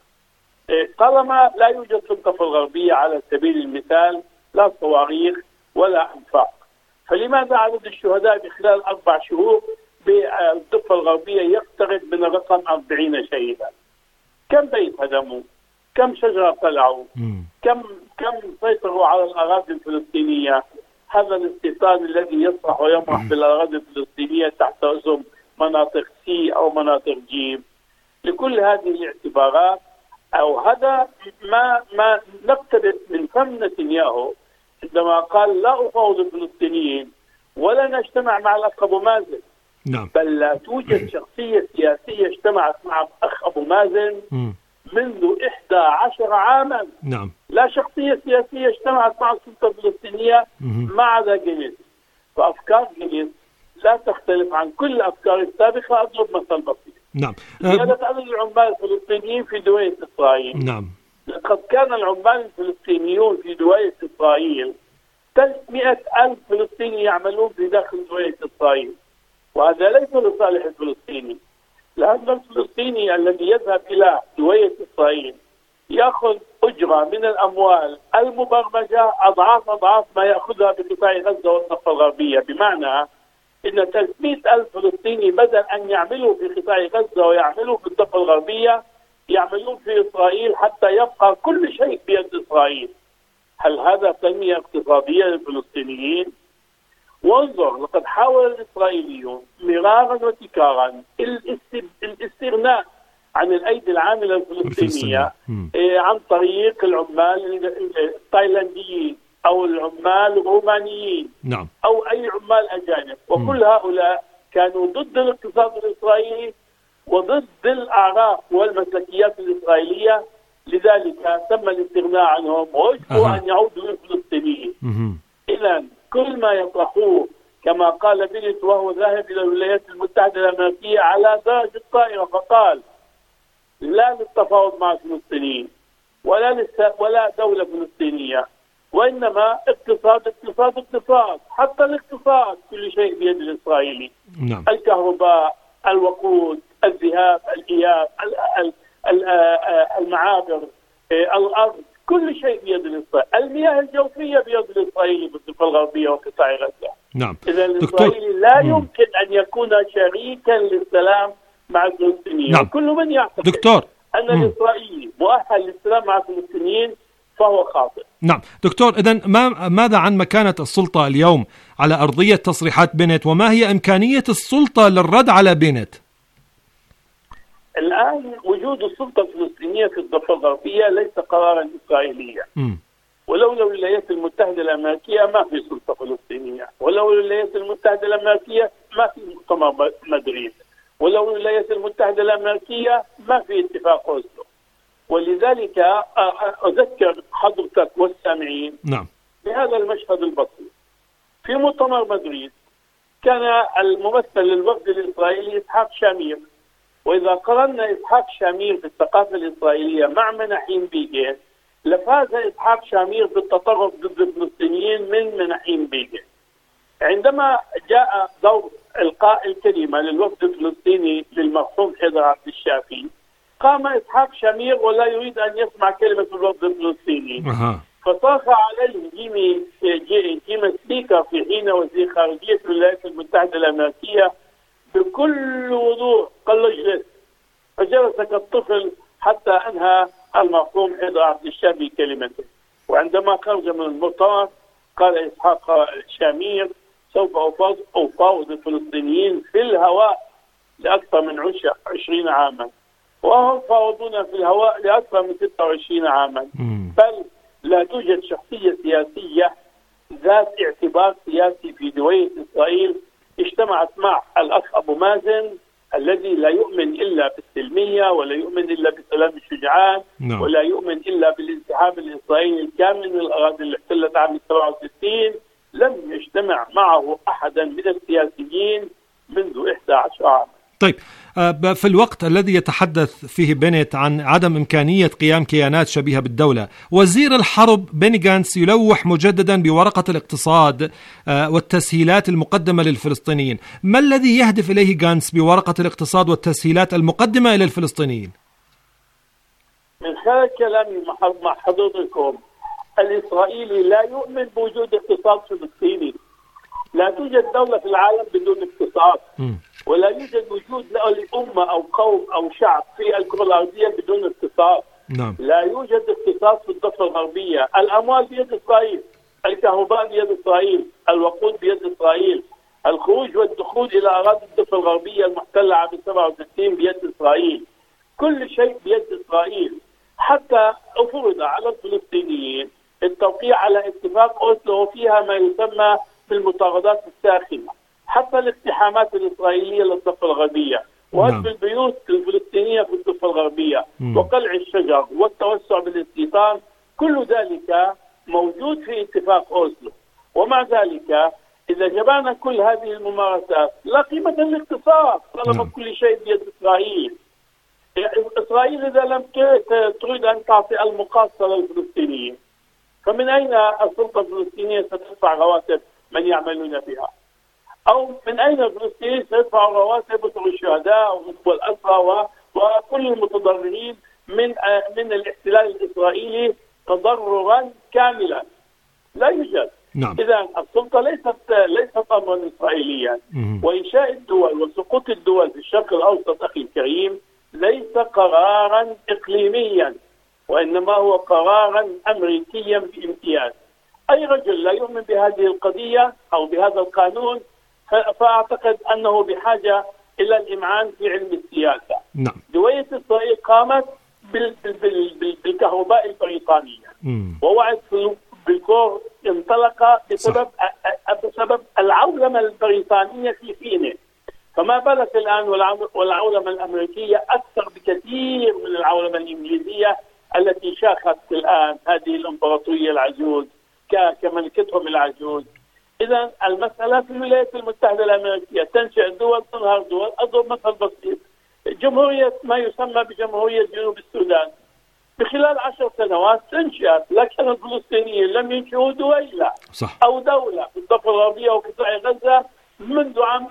طالما لا يوجد في الضفة الغربية على سبيل المثال لا صواريخ ولا أنفاق، فلماذا عدد الشهداء بخلال 4 شهور بالضفة الغربية يقترب من الرقم 40 شهيدا؟ كم بيت هدموا؟ كم شجرة قلعوا؟ كم سيطروا على الأراضي الفلسطينية؟ هذا الاستيطان الذي يصرح ويمرح بالأراضي الفلسطينية تحت اسم مناطق سي أو مناطق جيم. لكل هذه الاعتبارات أو هذا ما نقتبس من فم نتنياهو عندما قال لا أفاوض الفلسطينيين ولا نجتمع مع الأخ أبو مازن. بل لا توجد شخصية سياسية اجتمعت مع الأخ أبو مازن منذ 11 عاما. لا شخصية سياسية اجتمعت مع السلطة الفلسطينية ما عدا جنيس. فأفكار جنيس لا تختلف عن كل الأفكار السابقة. أضرب مثل بسيط. زيادة عدد العمال الفلسطينيين في دويلة إسرائيل. لقد كان العمال الفلسطينيون في دويلة إسرائيل 300,000 فلسطيني يعملون في داخل دويلة إسرائيل، وهذا ليس لصالح الفلسطيني، لأن الفلسطيني الذي يذهب إلى دويلة إسرائيل يأخذ أجرة من الأموال المبرمجة أضعاف ما يأخذها بقطاع غزة والضفة الغربية. بمعنى إن 300,000 فلسطيني بدل أن يعملوا في قطاع غزة ويعملوا في الضفة الغربية يعملون في إسرائيل حتى يبقى كل شيء بيد إسرائيل. هل هذا تنمية اقتصادية للفلسطينيين؟ وانظر، لقد حاول الإسرائيليون مرارا وتكرارا الاستغناء عن الأيدي العاملة الفلسطينية عن طريق العمال التايلانديين أو العمال الرومانيين أو أي عمال أجانب، وكل هؤلاء كانوا ضد الاقتصاد الإسرائيلي وضد الأعراف والمسلكيات الإسرائيلية. لذلك تم الاستغناء عنهم ووجدوا أن يعودوا للفلسطينيين. إذا كل ما يطرحوه كما قال بنت وهو ذاهب إلى الولايات المتحدة الأمريكية على درج الطائرة، فقال لا للتفاوض مع الفلسطينيين ولا دولة فلسطينية، وإنما اقتصاد. حتى الاقتصاد كل شيء بيد الإسرائيلي. الكهرباء، الوقود، الذهاب، الإياب، المعابر، الأرض، كل شيء بيد الإسرائيلي. المياه الجوفية بيد الإسرائيلي بالضفة الغربية وقطاع غزة. إذا الإسرائيلي لا يمكن أن يكون شريكا للسلام مع الفلسطينيين. كل من يعتقد أن الإسرائيلي مؤهل للسلام مع الفلسطينيين فهو خاطئ. دكتور، إذن ماذا عن مكانة السلطة اليوم على أرضية تصريحات بنت، وما هي إمكانية السلطة للرد على بنت؟ الآن وجود السلطة الفلسطينية في الضفة الغربية ليس قرارا إسرائيليا، ولولا الولايات المتحدة الأمريكية ما في سلطة فلسطينية، ولولا الولايات المتحدة الأمريكية ما في مؤتمر مدريد، ولولا الولايات المتحدة الأمريكية ما في اتفاق أوسلو. ولذلك أذكر حضرتك والسامعين بهذا المشهد البسيط. في مؤتمر مدريد كان الممثل للوفد الإسرائيلي إسحاق شامير، وإذا قارنا إسحاق شامير في الثقافة الإسرائيلية مع مناحيم بيجين لفاز إسحاق شامير بالتطرف ضد الفلسطينيين من مناحيم بيجين. عندما جاء دور إلقاء الكلمة للوفد الفلسطيني للمرحوم حيدر عبد الشافي، قام إسحاق شامير ولا يريد أن يسمع كلمة الوفد الفلسطيني، فصاخ عليه جيمي سبيكر في حين وزير خارجية الولايات المتحدة الأمريكية بكل وضوح، قال له اجلس، فجلس كالطفل حتى أنهى المرحوم حيدر عبد الشافي كلمته. وعندما خرج من المؤتمر قال إسحاق شامير: سوف أفاوض الفلسطينيين في الهواء لأكثر من 20 عاما، وهم فاوضونا في الهواء لأكثر من 26 عاما، بل لا توجد شخصية سياسية ذات اعتبار سياسي في دويلة إسرائيل اجتمعت مع الأخ أبو مازن الذي لا يؤمن إلا بالسلمية ولا يؤمن إلا بسلام الشجعان ولا يؤمن إلا بالانسحاب الإسرائيلي الكامل من الأراضي اللي احتلت عام 67. لم يجتمع معه أحدا من السياسيين منذ 11 عاما. طيب، في الوقت الذي يتحدث فيه بنت عن عدم إمكانية قيام كيانات شبيهة بالدولة، وزير الحرب بيني غانتس يلوح مجددا بورقة الاقتصاد والتسهيلات المقدمة للفلسطينيين. ما الذي يهدف إليه غانتس بورقة الاقتصاد والتسهيلات المقدمة إلى الفلسطينيين؟ من خلال كلامي مع حضرتكم، الإسرائيلي لا يؤمن بوجود اقتصاد فلسطيني. لا توجد دولة في العالم بدون اقتصاد، ولا يوجد وجود لأمة أو قوم أو شعب في الكرة الأرضية بدون اقتصاد. لا يوجد اقتصاد في الضفة الغربية. الأموال بيد إسرائيل، الكهرباء بيد إسرائيل، الوقود بيد إسرائيل، الخروج والدخول إلى أراضي الضفة الغربية المحتلة عام 67 بيد إسرائيل. كل شيء بيد إسرائيل. حتى فرض على الفلسطينيين التوقيع على اتفاق أوسلو وفيها ما يسمى بالمطاردات الساخنة، حتى الاقتحامات الإسرائيلية للضفة الغربية وهدم البيوت الفلسطينية في الضفة الغربية وقلع الشجر والتوسع بالاستيطان، كل ذلك موجود في اتفاق أوسلو. ومع ذلك إذا جمعنا كل هذه الممارسات لا قيمة للاقتصاد طالما كل شيء بيد إسرائيل. إسرائيل إذا لم تريد أن تعطي المقاصة للفلسطينيين، فمن أين السلطة الفلسطينية ستدفع رواتب من يعملون بها؟ أو من أين الفلسطينيين سيدفعوا رواتب الشهداء والأسرى وكل المتضررين من الاحتلال الإسرائيلي تضررا كاملا؟ لا يوجد. إذا السلطة ليست أمرا إسرائيليا، وإنشاء الدول وسقوط الدول في الشرق الأوسط أخي الكريم ليس قرارا إقليميا، وإنما هو قرارا أمريكيا بامتياز. أي رجل لا يؤمن بهذه القضية أو بهذا القانون فأعتقد أنه بحاجة إلى الإمعان في علم السياسة. دويلة إسرائيل قامت بالكهرباء البريطانية، ووعد بالكور انطلق بسبب العولمة البريطانية في حينه، فما بالك الآن والعولمة الأمريكية أكثر بكثير من العولمة الإنجليزية التي شاخت الآن هذه الإمبراطورية العجوز كملكتهم العجوز. إذا المسألة في الولايات المتحدة الأمريكية تنشئ دول تنهار دول. أضرب مثل بسيط: جمهورية ما يسمى بجمهورية جنوب السودان بخلال 10 سنوات تنشئت، لكن الفلسطينيين لم ينشئوا دويلة أو دولة في الضفة الغربية وقطاع غزة منذ عام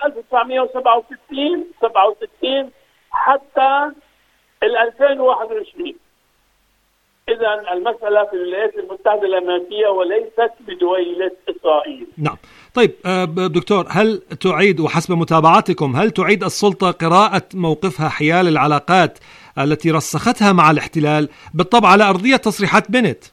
1967 حتى 2021. إذا المسألة في الولايات المتحدة الأمريكية وليست بدويلة إسرائيل. نعم. طيب دكتور، هل تعيد وحسب متابعتكم هل تعيد السلطة قراءة موقفها حيال العلاقات التي رسختها مع الاحتلال بالطبع على أرضية تصريحات بنت؟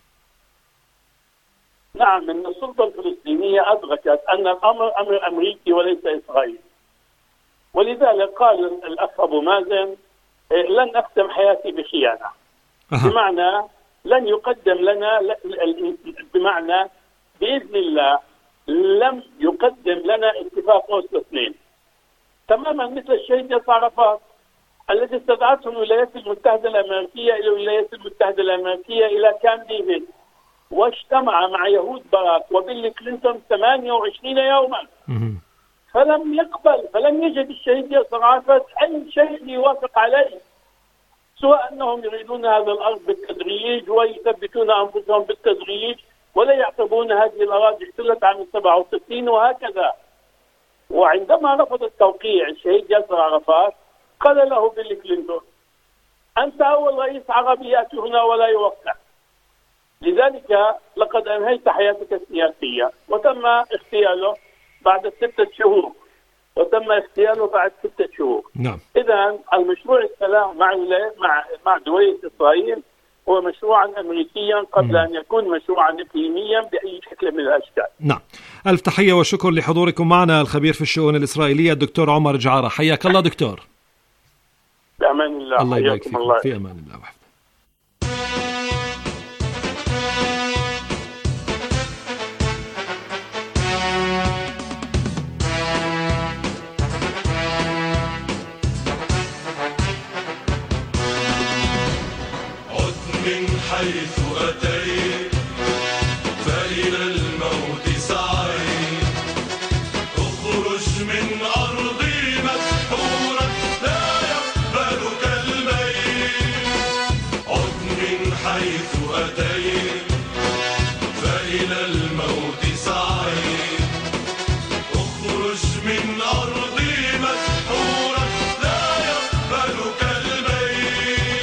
نعم، إن السلطة الفلسطينية أدركت أن الأمر أمر أمريكي وليس إسرائيلي، ولذلك قال الأخ أبو مازن: لن أختم حياتي بخيانة. بمعنى لن يقدم لنا، بمعنى بإذن الله لم يقدم لنا اتفاق أوسلو 2 تماما مثل الشهيد ياسر عرفات الذي استدعته الولايات المتحدة الأمريكية إلى الولايات المتحدة الأمريكية إلى كامب ديفيد، واجتمع مع يهود باراك وبيل كلينتون 28 يوما، فلم يقبل، فلم يجد الشهيد ياسر عرفات أي شيء يوافق عليه، سواء أنهم يريدون هذا الأرض بالتدريج ويثبتون أنفسهم بالتدريج ولا يعتبرون هذه الأراضي احتلت عام 67 وهكذا. وعندما رفض التوقيع الشهيد ياسر عرفات قال له بيل كلينتون: أنت أول رئيس عربي يأتي هنا ولا يوقع، لذلك لقد أنهيت حياتك السياسية. وتم اغتياله بعد 6 شهور، وتم اغتياله بعد 6 شهور. نعم. إذن المشروع السلام مع دولة إسرائيل هو مشروعا أمريكيا قبل أن يكون مشروعا إقليميا بأي شكل من الأشكال. نعم. ألف تحية وشكر لحضوركم معنا الخبير في الشؤون الإسرائيلية الدكتور عمر جعارة. حياك الله دكتور. بأمان الله. الله يبارك فيكم. في أمان الله وحده. حيث أتيت فإلى الموت سعيت، اخرج من أرضي مسحورا لا يقبلك الميت. عد من حيث أتيت فإلى الموت سعيت، اخرج من أرضي مسحورا لا يقبلك الميت.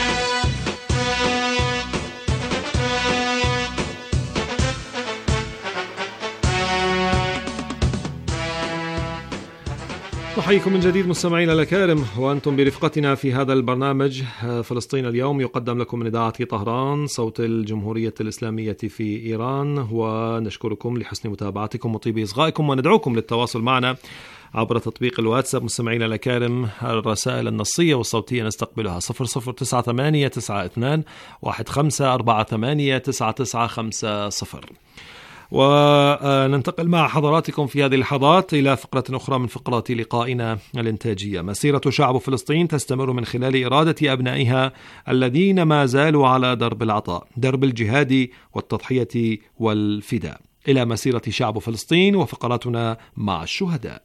نحييكم من جديد مستمعينا الأكارم، وأنتم برفقتنا في هذا البرنامج فلسطين اليوم، يقدم لكم من إذاعة طهران صوت الجمهورية الإسلامية في إيران. ونشكركم لحسن متابعتكم وطيب إصغائكم، وندعوكم للتواصل معنا عبر تطبيق الواتساب. مستمعينا الأكارم، الرسائل النصية والصوتية نستقبلها 0098-92-1548-9950. وننتقل مع حضراتكم في هذه اللحظات إلى فقرة أخرى من فقرات لقائنا الإنتاجية. مسيرة شعب فلسطين تستمر من خلال إرادة أبنائها الذين ما زالوا على درب العطاء، درب الجهاد والتضحية والفداء، إلى مسيرة شعب فلسطين وفقراتنا مع الشهداء.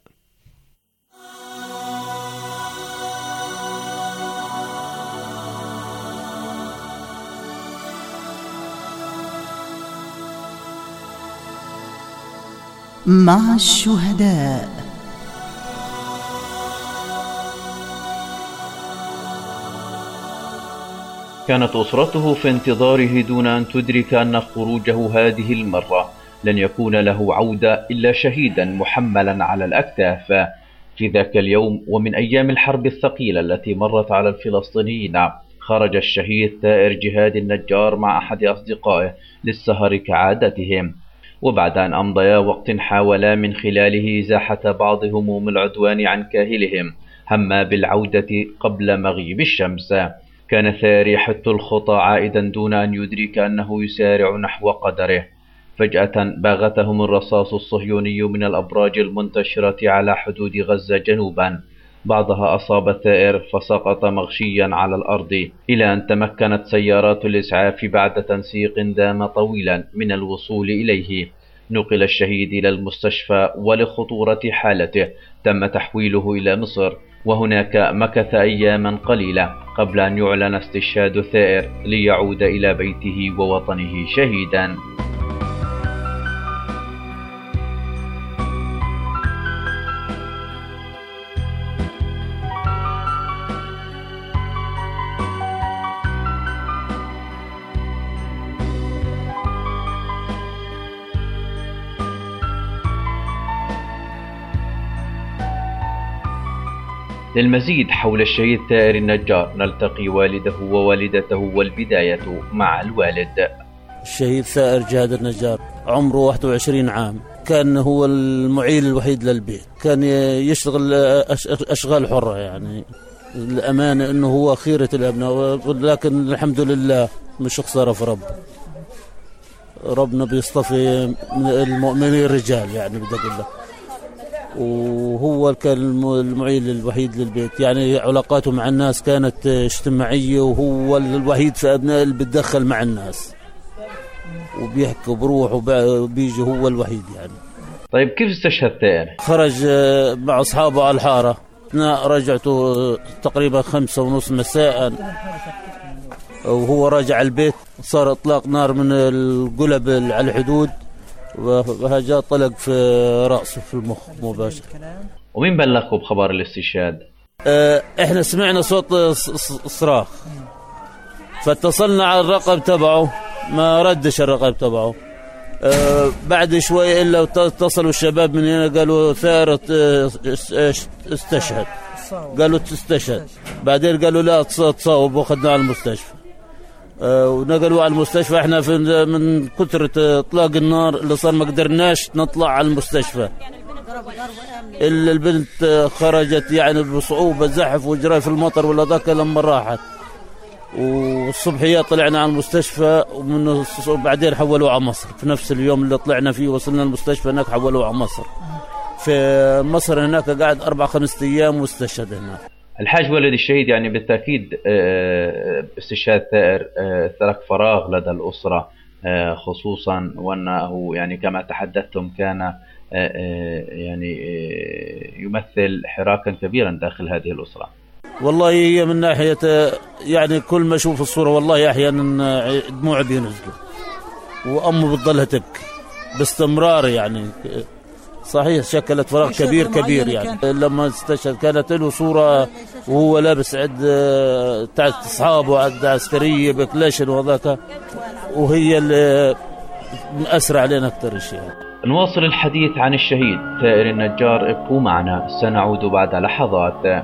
مع الشهداء. كانت أسرته في انتظاره دون أن تدرك أن خروجه هذه المرة لن يكون له عودة إلا شهيدا محملا على الأكتاف. في ذاك اليوم ومن أيام الحرب الثقيلة التي مرت على الفلسطينيين، خرج الشهيد ثائر جهاد النجار مع أحد أصدقائه للسهر كعادتهم، وبعد أن أمضيا وقت حاولا من خلاله إزاحة بعض هموم العدوان عن كاهلهم، هما بالعودة قبل مغيب الشمس. كان ثائر يحث الخطى عائدا دون أن يدرك أنه يسارع نحو قدره. فجأة باغتهم الرصاص الصهيوني من الأبراج المنتشرة على حدود غزة جنوبا، بعضها أصاب الثائر فسقط مغشيا على الأرض، إلى أن تمكنت سيارات الإسعاف بعد تنسيق دام طويلا من الوصول إليه. نقل الشهيد إلى المستشفى، ولخطورة حالته تم تحويله إلى مصر، وهناك مكث أياما قليلة قبل أن يعلن استشهاد الثائر ليعود إلى بيته ووطنه شهيدا. للمزيد حول الشهيد ثائر النجار نلتقي والده ووالدته، والبداية مع الوالد. الشهيد ثائر جهاد النجار عمره 21 عام، كان هو المعيل الوحيد للبيت، كان يشتغل أشغال حرة، يعني الأمانة أنه هو خيرة الأبناء، لكن الحمد لله مش خسارة في ربنا بيصطفي المؤمنين رجال يعني بدي أقول لك. وهو كان المعيل الوحيد للبيت، يعني علاقاته مع الناس كانت اجتماعية، وهو الوحيد في أبناء اللي بتدخل مع الناس وبيحكي وبروح وبيجي، هو الوحيد يعني. طيب كيف استشهد ثائر؟ خرج مع أصحابه على الحارة، رجعته تقريبا 5:30 مساء، وهو راجع البيت صار إطلاق نار من القلب على الحدود، وهجا طلق في رأسه في المخ مباشر. ومين بلغكم بخبر الاستشهاد؟ احنا سمعنا صوت صراخ، فاتصلنا على الرقم تبعه، ما ردش الرقم تبعه. بعد شوي إلا اتصلوا الشباب من هنا قالوا ثائر استشهد، قالوا تستشهد. بعدين قالوا لا تصاوب، وخدناه على المستشفى ونقلوا على المستشفى. احنا من كثرة اطلاق النار اللي صار ما قدرناش نطلع على المستشفى. البنت خرجت يعني بصعوبة، زحف وجراي في المطر ولا ذاك لما راحت، والصبحية طلعنا على المستشفى، وبعدين حولوه على مصر. في نفس اليوم اللي طلعنا فيه وصلنا المستشفى هناك حولوه على مصر. في مصر هناك قاعد 4-5 أيام واستشهد هناك. الحاج والد الشهيد يعني بالتأكيد استشهاد ثائر ترك فراغ لدى الأسرة، خصوصا وأنه يعني كما تحدثتم كان يعني يمثل حراكا كبيرا داخل هذه الأسرة. والله هي من ناحية يعني كل ما أشوف الصورة والله أحيانا دموع بينزلوا، وأمه بتضلها تبكي باستمرار يعني. صحيح شكلت فراغ كبير يعني. لما استشهد كانت له صورة وهو لابس عد تاعت أصحابه، عد عسكرية بكلاشن وذاك، وهي اللي مأثر علينا أكثر شيء. نواصل الحديث عن الشهيد ثائر النجار، ابقوا معنا سنعود بعد لحظات.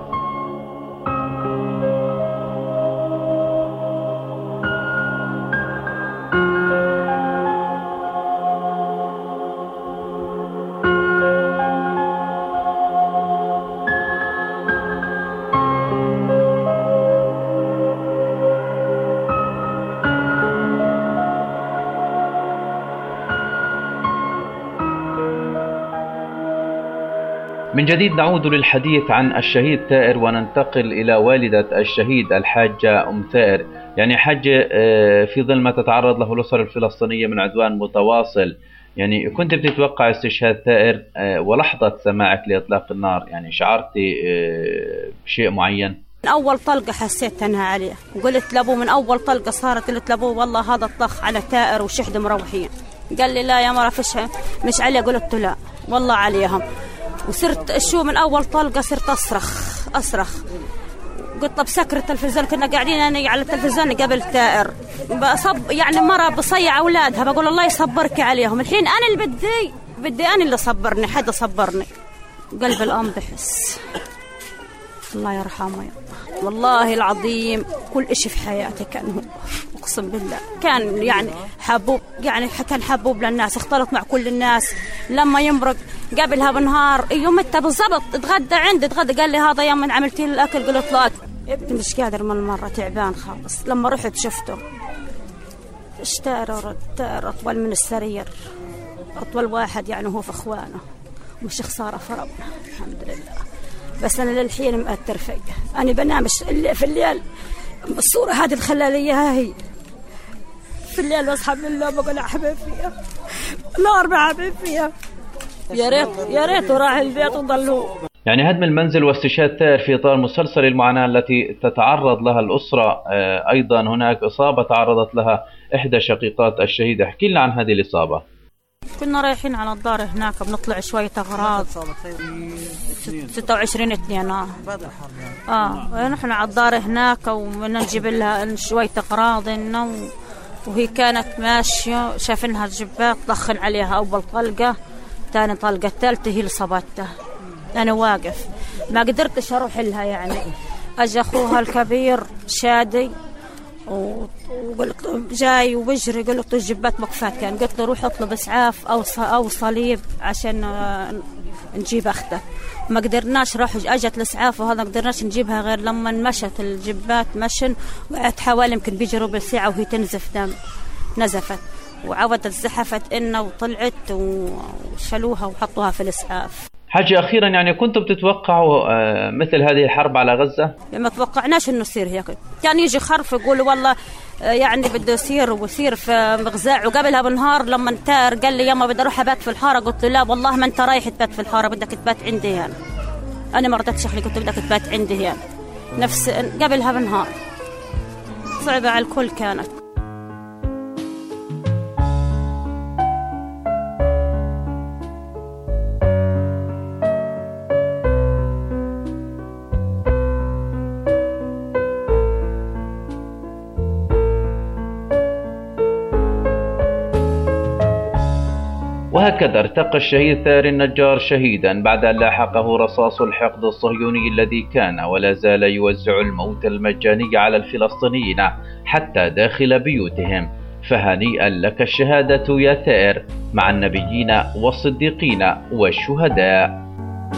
من جديد نعود للحديث عن الشهيد ثائر، وننتقل إلى والدة الشهيد الحاجة أم ثائر. يعني حاجة في ظل ما تتعرض له الأسر الفلسطينية من عدوان متواصل، يعني كنت بتتوقع استشهاد ثائر ولحظة سماعك لإطلاق النار يعني شعرتي بشيء معين؟ من أول طلقة حسيت أنها عليه، قلت لأبوه من أول طلقة صارت، قلت لأبوه والله هذا الطخ على ثائر وشحد مروحين. قال لي لا يا مرة فيش مش عليه، قلت لا والله عليهم. وصرت شو من أول طلقة صرت أصرخ. قلت طب سكر التلفزيون، كنا قاعدين أنا على التلفزيون قبل ثائر بصب يعني مرة بصيع أولادها، بقول الله يصبرك عليهم. الحين أنا اللي بدي أنا اللي صبرني، حدا صبرني. قلب الأم بحس الله يرحمه يا والله العظيم كل إشي في حياتي كان هو، أقسم بالله كان يعني حبوب، يعني كان حبوب للناس، اختلط مع كل الناس. لما يمرق قبلها بنهار يوم انت بالضبط اتغدى عندي، قال لي هذا يوم من عملتي الأكل، قلت لا ابني مش قادر من مرة تعبان خالص. لما رحت شفته اشتار أطول من السرير، أطول واحد يعني هو في إخوانه، مش خسارة في ربنا الحمد لله. بس أنا للحين مأثر فيا، أنا بنام في الليل الصورة هذه الخلالية هي في الليل واصحى من النوم بقول أحبب فيها نار بحبب فيها. يا ريت راح البيت وضلوا. يعني هدم المنزل واستشهاد ثائر في إطار مسلسل المعاناة التي تتعرض لها الأسرة. أيضا هناك إصابة تعرضت لها إحدى شقيقات الشهيد، احكي لنا عن هذه الإصابة. كنا رايحين على الدار هناك بنطلع شوية أغراض 26/2 نحن على الدار هناك ونجيب لها شوية أغراض وهي كانت ماشية، شافنها الجبات طخن عليها أول طلقة، ثاني طلقة، الثالثة هي اللي صبتها. أنا واقف ما قدرتش أروح لها يعني. أجا أخوها الكبير شادي وقلت جاي وبجري، قلت الجبات مقفات كان، قلت له روح اطلب اسعاف او صليب عشان نجيب أختها. ما قدرناش، أجت الإسعاف وهذا ما قدرناش نجيبها غير لما مشت الجبات مشن، وقعدت حوالي يمكن بيجي ربع ساعة وهي تنزف دم، نزفت وعودت زحفت إنا وطلعت وشلوها وحطوها في الإسعاف. حاجة أخيرا، يعني كنتم تتوقعوا مثل هذه الحرب على غزة؟ ما توقعناش إنه يصير هيك، كان يجي خرف يقولوا والله يعني بده يصير ويصير في مغزاع. وقبلها بالنهار لما انتار قال لي ياما بدي أروح أبات في الحارة، قلت له لا والله ما أنت رايح تبات في الحارة، بدك تبات عندي يعني. أنا ما رضيتش أخلي، قلت بدك تبات عندي يعني. نفس قبلها بالنهار صعبة على الكل كانت. وهكذا ارتقى الشهيد ثائر النجار شهيدا بعد أن لاحقه رصاص الحقد الصهيوني الذي كان ولا زال يوزع الموت المجاني على الفلسطينيين حتى داخل بيوتهم. فهنيئا لك الشهادة يا ثائر مع النبيين والصديقين والشهداء.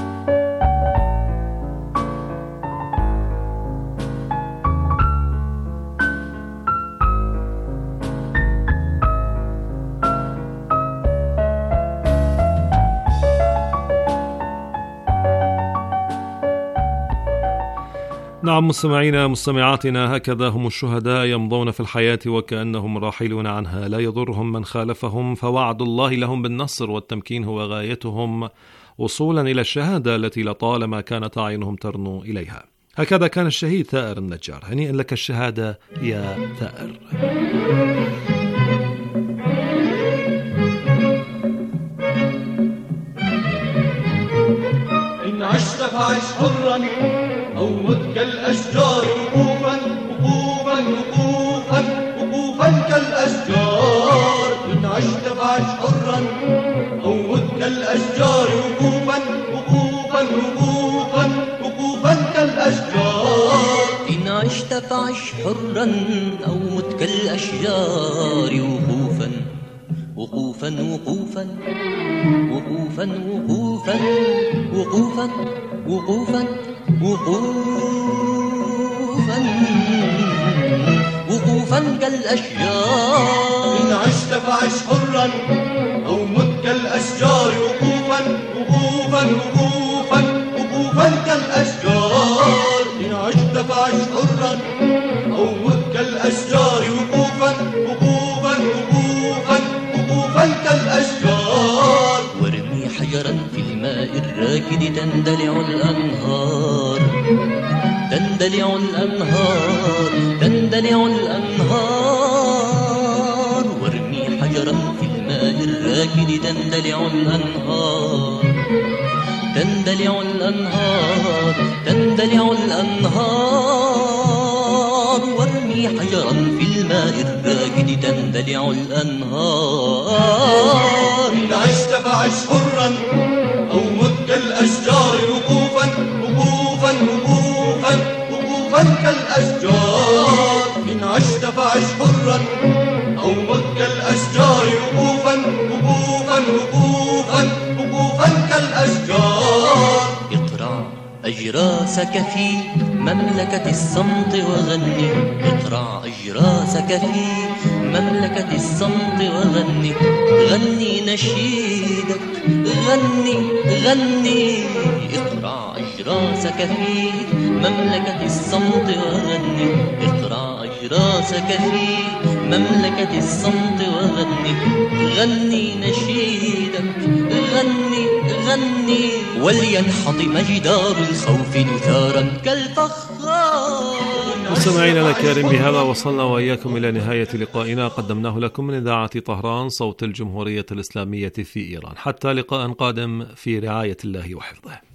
نعم مستمعينا مستمعاتنا، هكذا هم الشهداء يمضون في الحياة وكأنهم راحلون عنها، لا يضرهم من خالفهم، فوعد الله لهم بالنصر والتمكين هو غايتهم وصولا إلى الشهادة التي لطالما كانت أعينهم ترنو إليها. هكذا كان الشهيد ثائر النجار. هنيئا لك الشهادة يا ثائر. إن عشت فعش حرا أو مت كالأشجار، وقوفا وقوفا وقوفا وقوفا كالأشجار. إن عشت فعش حرا أو مت كالأشجار، وقوفا وقوفا وقوفا وقوفا كالأشجار. إن عشت فعش حرا أو مت كالأشجار، وقوفا وقوفا وقوفا وقوفا وقوفا وقوفا وقوفا وقوفا وقوفا كالأشجار. إن عشت فعش حرا أو مت كالأشجار، وقوفا وقوفا وقوفا وقوفا كالأشجار. إن عشت فعش حرا أو مت كالأشجار، وقوفا وقوفا وقوفا وقوفا كالأشجار. وارمي حجرا في الماء الراكد تندلع الأنهار، تندلع الأنهار، تندلع الأنهار. وارمي حجرا في الماء الراكد تندلع الأنهار، تندلع الأنهار، تندلع الأنهار. وارمي حجرا في الماء الراكد تندلع الأنهار. إن عشت فعش حرا أو مت كالأشجار، وقوفا وقوفا وقوفا وقوفا كالأشجار. إن عشت فعش حرا أو مت كالأشجار، وقوفا وقوفا وقوفا وقوفا كالأشجار. اقرع أجراسك في مملكة الصمت وغني، اقرع أجراسك في مملكة الصمت وغني. غني نشيدك، غني غني. اقرع أجراسك في مملكة الصمت وغني، اقرع أجراسك في مملكة الصمت وغني. غني نشيدك، غني غني. ولينحطم جدار الخوف نثارا كالفخار. مستمعينا الكرام، بهذا وصلنا وإياكم إلى نهاية لقائنا قدمناه لكم من إذاعة طهران صوت الجمهورية الإسلامية في إيران. حتى لقاء قادم، في رعاية الله وحفظه.